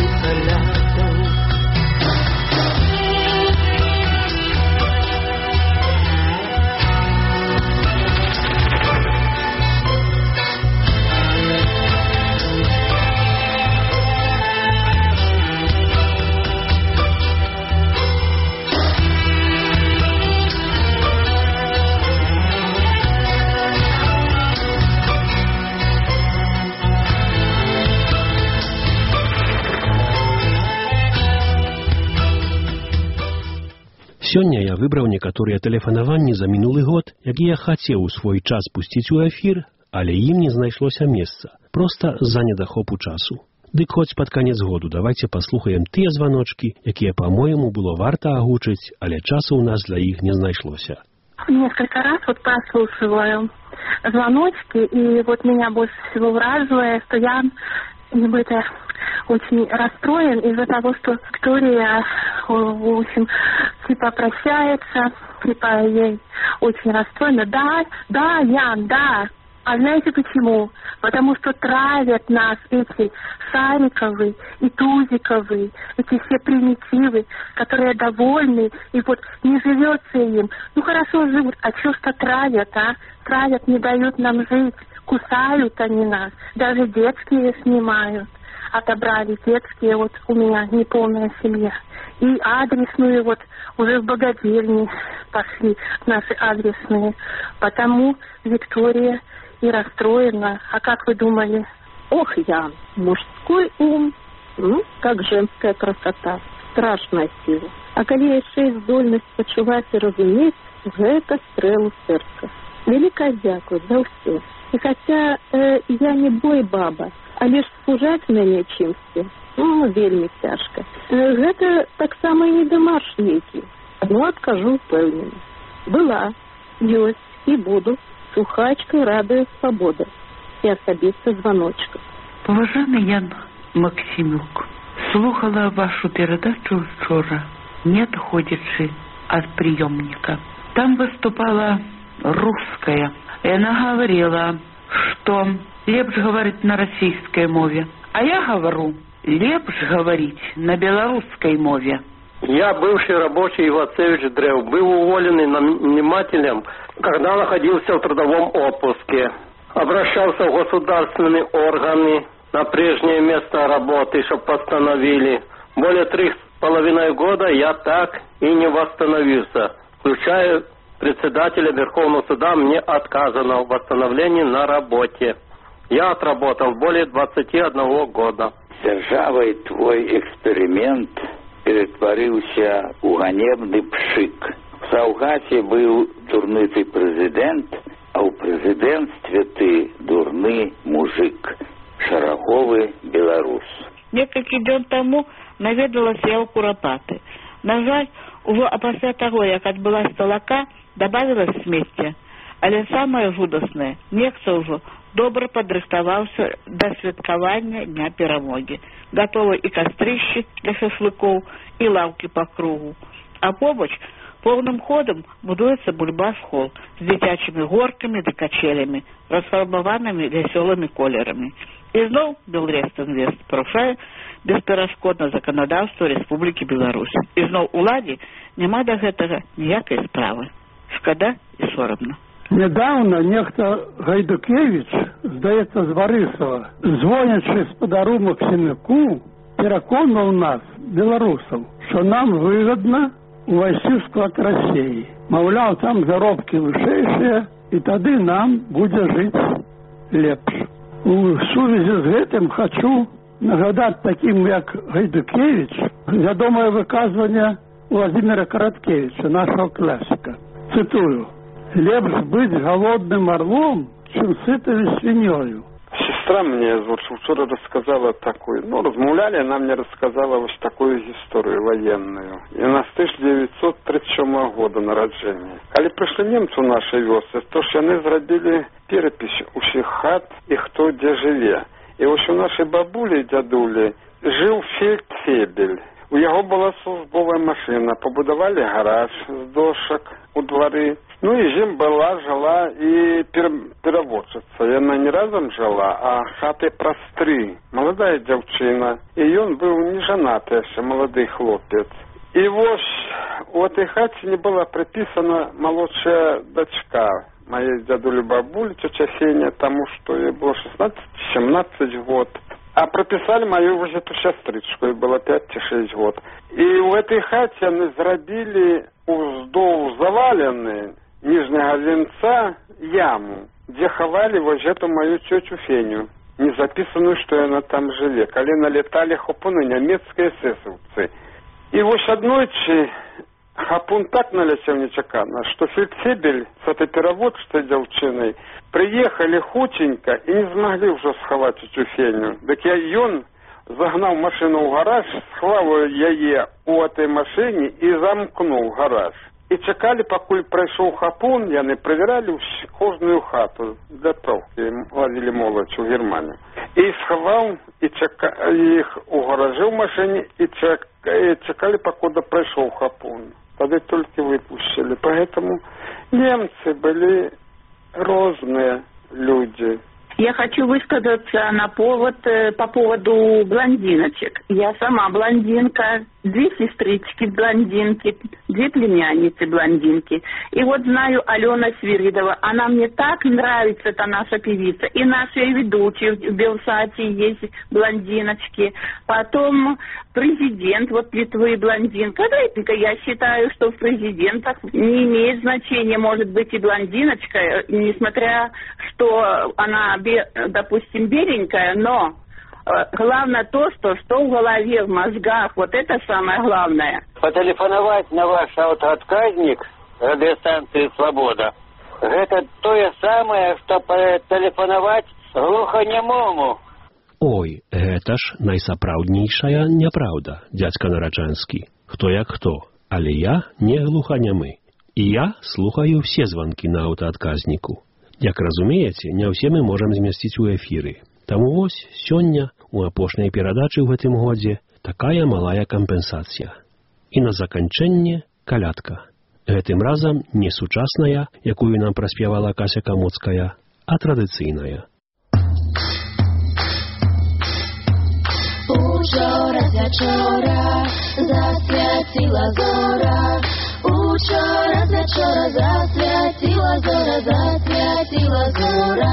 калядаў. Сёння я выбраў некаторыя тэлефанаванні за мінулы год, якія хацеў у свой час пусціць у эфір, але ім не знайшлося месца, проста з-за недахопу часу. Дык хоць пад канец году давайте паслухаем тыя званочкі, якія, па-моему, было варта агучыць, але часу ў нас для іх не знайшлося. Несколько раз вот прослушиваю звоночки, и вот меня больше всего враживает, что я небыто очень расстроен из-за того, что Виктория, в общем, типа прощается, типа ей очень расстроена. Да, да, Ян, да. А знаете почему? Потому что травят нас эти Шариковы и Тузиковы, эти все примитивы, которые довольны, и вот не живется им. Ну хорошо живут, а чё что травят, а? Травят, не дают нам жить, кусают они нас, даже детские снимают. Отобрали детские, вот у меня неполная семья. И адресную вот уже в богадельни пошли наши адресные. Потому Виктория и расстроена. А как вы думали? Ох, Ян, мужской ум, ну, как женская красота, страшная сила. А коли яшчэ здольнасць пачуваць і разумець, гэта стрэл у сэрца. Великое дзякуй за ўсё. І хаця э, я не бой баба, але ж спужаць мяне чымсьці, ну, вельмі цяжка. Э, гэта таксама і не дымаш нейкі. Ну, адкажу ўпэўнена. Была, ёсць і буду слухачкой радио «Свобода» и особисто звоночка. Уважаемый Ян Максимюк, слухала вашу передачу вчера, не отходячи от приемника. Там выступала русская, и она говорила, что лепш говорить на российской мове. А я говорю, лепш говорить на белорусской мове. Я, бывший рабочий Ивацевич Древ, был уволенный нанимателем, когда находился в трудовом отпуске. Обращался в государственные органы на прежнее место работы, чтобы восстановили. Более трех с половиной года я так и не восстановился. Включая председателя Верховного суда, мне отказано в восстановлении на работе. Я отработал более двадцати одного года. Державой твой эксперимент перетворился у ганебный пшик. В Саугасе был дурный ты президент, а у президентстве ты дурный мужик, шараговый белорус. Некалькі дзён таму наведалася я ў Курапаты. На жаль, ужо пасля таго, як адбылася талака, добавилось смецця. Але самае жудаснае, нехта ўжо добра падрыхтаваўся да святкавання Дня Перамогі. Гатовы і кастрышчы для шашлыкоў, і лаўкі па кругу. А побач полным ходам будуецца бульбас-хол з дзіцячымі горкамі ды качелямі, расфарбаванымі вясёлымі колерамі. І зноў Белрест-Інвест парушае бесперашкодна заканадаўства Рэспублікі Беларусь. І зноў уладзе няма да гэтага ніякай справы. Шкада і сорамна. Недавно нехто Гайдукевич, здається, з Борисова, дзвонячи сподару Максимюку, переконував нас, білорусів, що нам вигідно увайти в склад Росії. Мовляв, там заробки вищіші, і тоді нам буде жити лепше. У сувязі з гэтым хочу нагадати таким, як Гайдукевич, відоме виказування Владимира Короткевича, нашого класика. Цитую. «Лепш быть голодным орлом, чем сытою свиньей». Сестра мне вот вчера рассказала такую, ну, размовляли, она мне рассказала вот такую историю военную. И она с тысяча девятьсот тридцать седьмого года народжения. Когда пришли немцы у нашей вёсы, то что они сделали перепись у всех хат и кто где живе. И в общем, нашей бабули и дядули жил фельдфебель. У его яго была службовая машына. Пабудавалі гараж з дошак у двары. Ну і з ім была, жила і пер... пераводчыца. Яна не разам жила, а хаты праз тры. Маладая дзяўчына. І ён быў не жанаты яшчэ, малады хлопец. І вось у этой хаце не была приписана молодшая дочка моей дядули бабули, тетя Феня, тому что ей было шестнадцать-семнадцать год. А прописали мою вот эту сестричку, ей было пять-шесть год. И у этой хате они зарабили уздол заваленные нижнего венца яму, где ховали вот эту мою тетю Феню, не записанную, что она там живе. Коли налетали хопуны немецкие эсэсовцы. И вот однойчи хапун так налетел нечаканно, что фельдфебель с этой переводчицей девчиной приехали хутенько и не смогли уже сховать эту Феню. Так я ён загнал машину в гараж, схвал яе у этой машине и замкнул гараж. И чекали, покуль пройшов хапун, яны проверяли кожную хату для товки, ловили молодь в Германию. И сховал, и, чека... и их у гаража в машине, и, чек... и чекали, покуда пройшов хапун. Тогда только выпустили. Поэтому немцы были разные люди. Я хочу высказаться на повод, по поводу блондиночек. Я сама блондинка, две сестрички блондинки, две племянницы блондинки. И вот знаю Алена Свиридова, она мне так нравится, эта наша певица. И наши ведущие в Белсате есть блондиночки. Потом президент, вот Литвы блондинка. Да, я считаю, что в президентах не имеет значения, может быть, и блондиночка, несмотря, что она, допустим, беленькая, но главное то, что, что в голове, в мозгах, вот это самое главное. Потелефоновать на ваш автоотказник радиостанции «Свобода» — это то самое, что потелефоновать глухонемому. Ой, гэта ж найсапраўднейшая няправда, дзядзька Нарачанскі. Хто як хто, але я не глуханямы. І я слухаю все звонки на аўтаадказніку. Як разумееце, не ўсе мы можам змясціць у эфіры. Таму вось сёння у апошняй перадачы ў гэтым годзе такая малая кампенсацыя. І на заканчэнне калядка. Гэтым разам не сучасная, якую нам праспявала Кася Камоцкая, а традыцыйная. Учора з вячора засвяціла зора, учора з вячора засвяціла зора, засвяціла зора.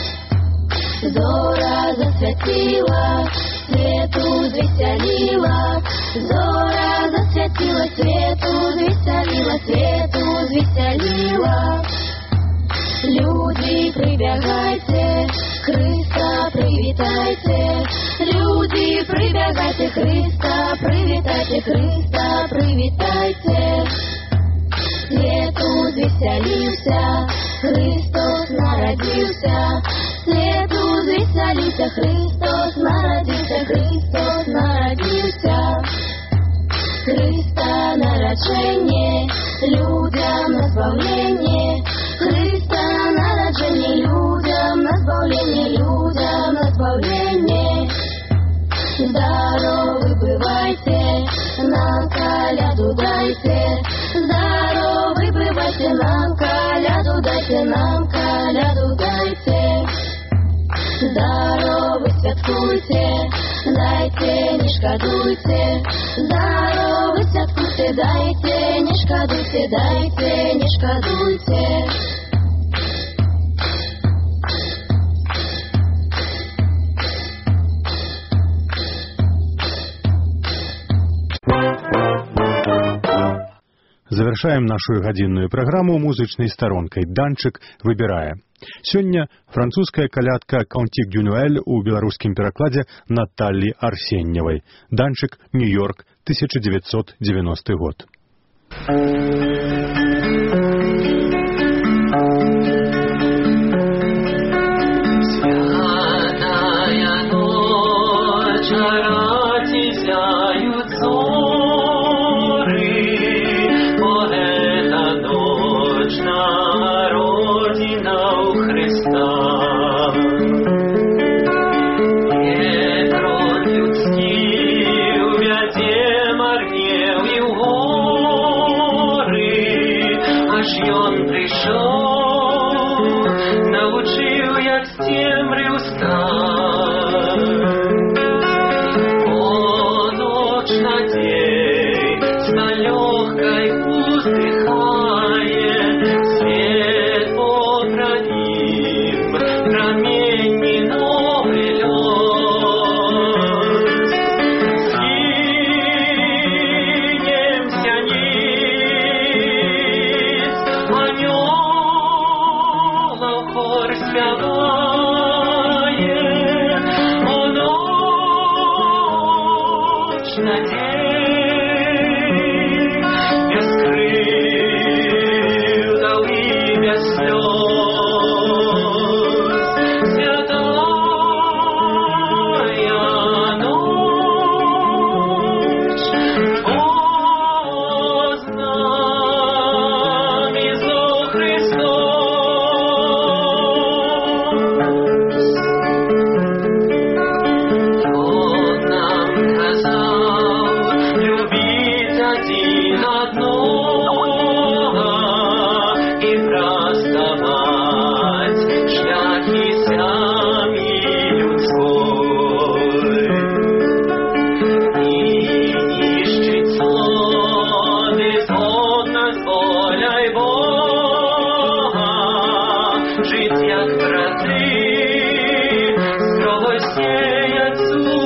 Зора засвятила, свету звеселила, зора засвятила, свету звеселила, свету звеселила. Люди, прибегайте, Христа привитайте, люди, прибегайте, Христа привитайте, Христа привитайте. Свету звеселился, Христос народился, свету звеселился, Христос народился, Христос народился. Христа народжение, людям на збавление, Христа народжение, людям на збавление, людям на збавление. Здоровы бывайте, нам коляду дайте, здоровы бывайте, нам коляду дайте, нам коляду дайте. Здоровы святкуйте, дайте, не шкодуйте, здоровы святкуйте, дайте, не шкодуйте, дайте, не шкодуйте. Завершаем нашу гадзінную праграму музычнай старонкай «Данчык выбірае». Сёння французская калядка «Кантик дю Нуэль» у беларускім перакладзе Наталлі Арсеньевай. «Данчык, Нью-Йорк, тысяча девятьсот девяностый год». Марги аж ён прыйшоў, навучыў, як з цемры ўстаць. О, ноч на дзень, сна лёгкай уздыхае, свет поправім, прамені новы лёс. Скінемся ніц, анёлаў хор спявае. О, ноч на дзень, без крыўдаў і без слёз. Святая ноч, познам Ісус Христос. Он нам казаў любіць адзін аднога і праставаць шляхі сям'і людской. І нішчыць злоды згодна з воляй Бога, жыць як браты, строго сеять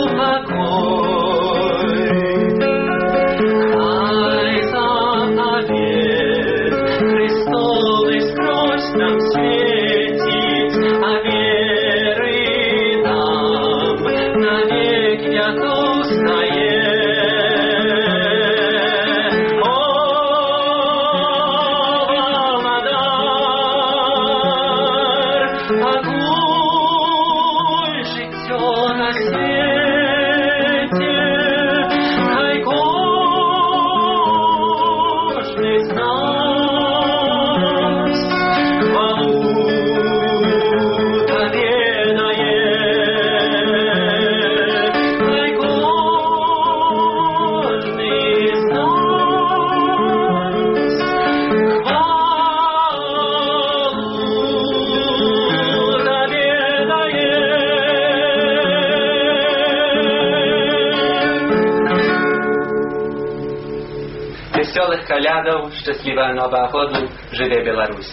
супокой. Хай заповед Христовы скрозь нам светить, а веры нам навек веков стае. О, Володар, агуль жыццё на свеце, хай кожны з нас хвалу Табе дае. Хай кожны з нас хвалу Табе дае. Веселых колядов, счастливого Нового года, живе Беларусь!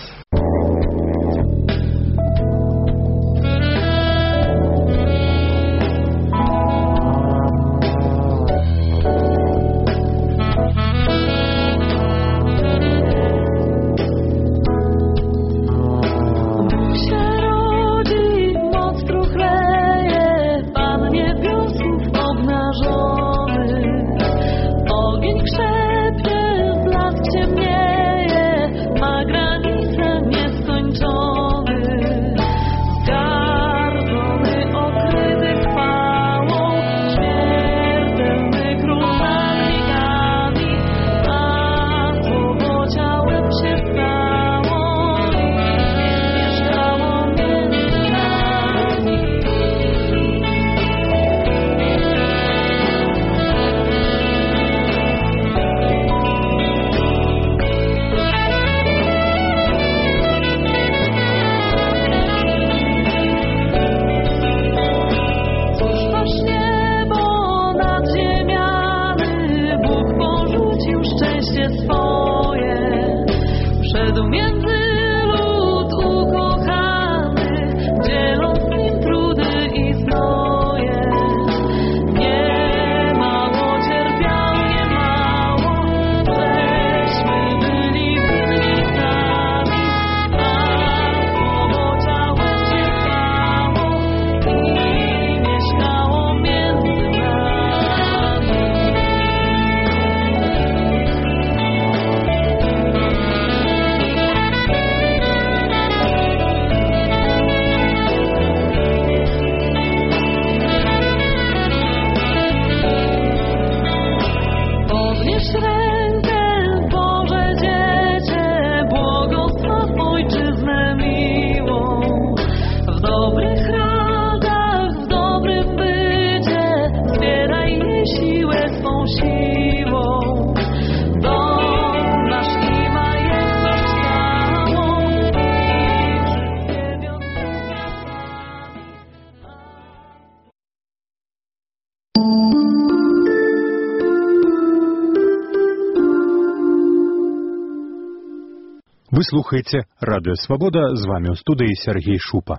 Bóg się rodzi, moc truchleje, Pan niebiosów obnażony. Ogień krzepnie, blask ciemnieje, ma granice nieskończone. Zgardzony, okryty chwałą, śmiertelny król nad wikami, a słowo ciałem się stało i mieszkało między nami. Cóż masz niebo nad ziemiany, Bóg porzucił szczęście swoje. Wszedł między lud ukochany, dzieląc z nim trudy i znoje. Niemało cierpiał, niemało, żeśmy byli winni sami, a słowo ciałem się stało i mieszkało między nami. Podnieś rękę, Boże dziecię, błogosław ojczyznę miłą. W dobrych radach, w dobrym bycie, zbieraj jej siłę swą siłą. Dom nasz i majestność Вы слухаеце радыё Свабода, з вамі ў студыі Сергей Шупа.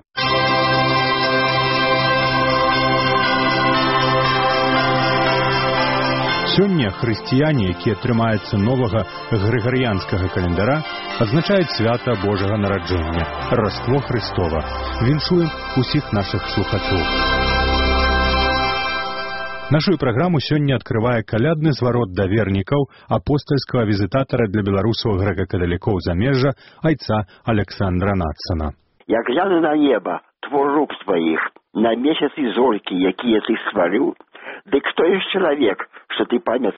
Сёння хрысціяне, якія трымаюцца новага грыгарыянскага календара, адзначаюць свята Божага нараджэння, Раство Хрыстова. Віншуем усіх нашых слухачоў. Нашу праграму сёння адкрывае калядны зварот да вернікаў апостальскага візітатара для беларусаў грэка-каталікоў замежжа айца Александра Надсона. Як гляну на неба, твор рук тваіх, на месяц і зоркі, якія ты стварыў, дык хто ёсць чалавек, што ты памяць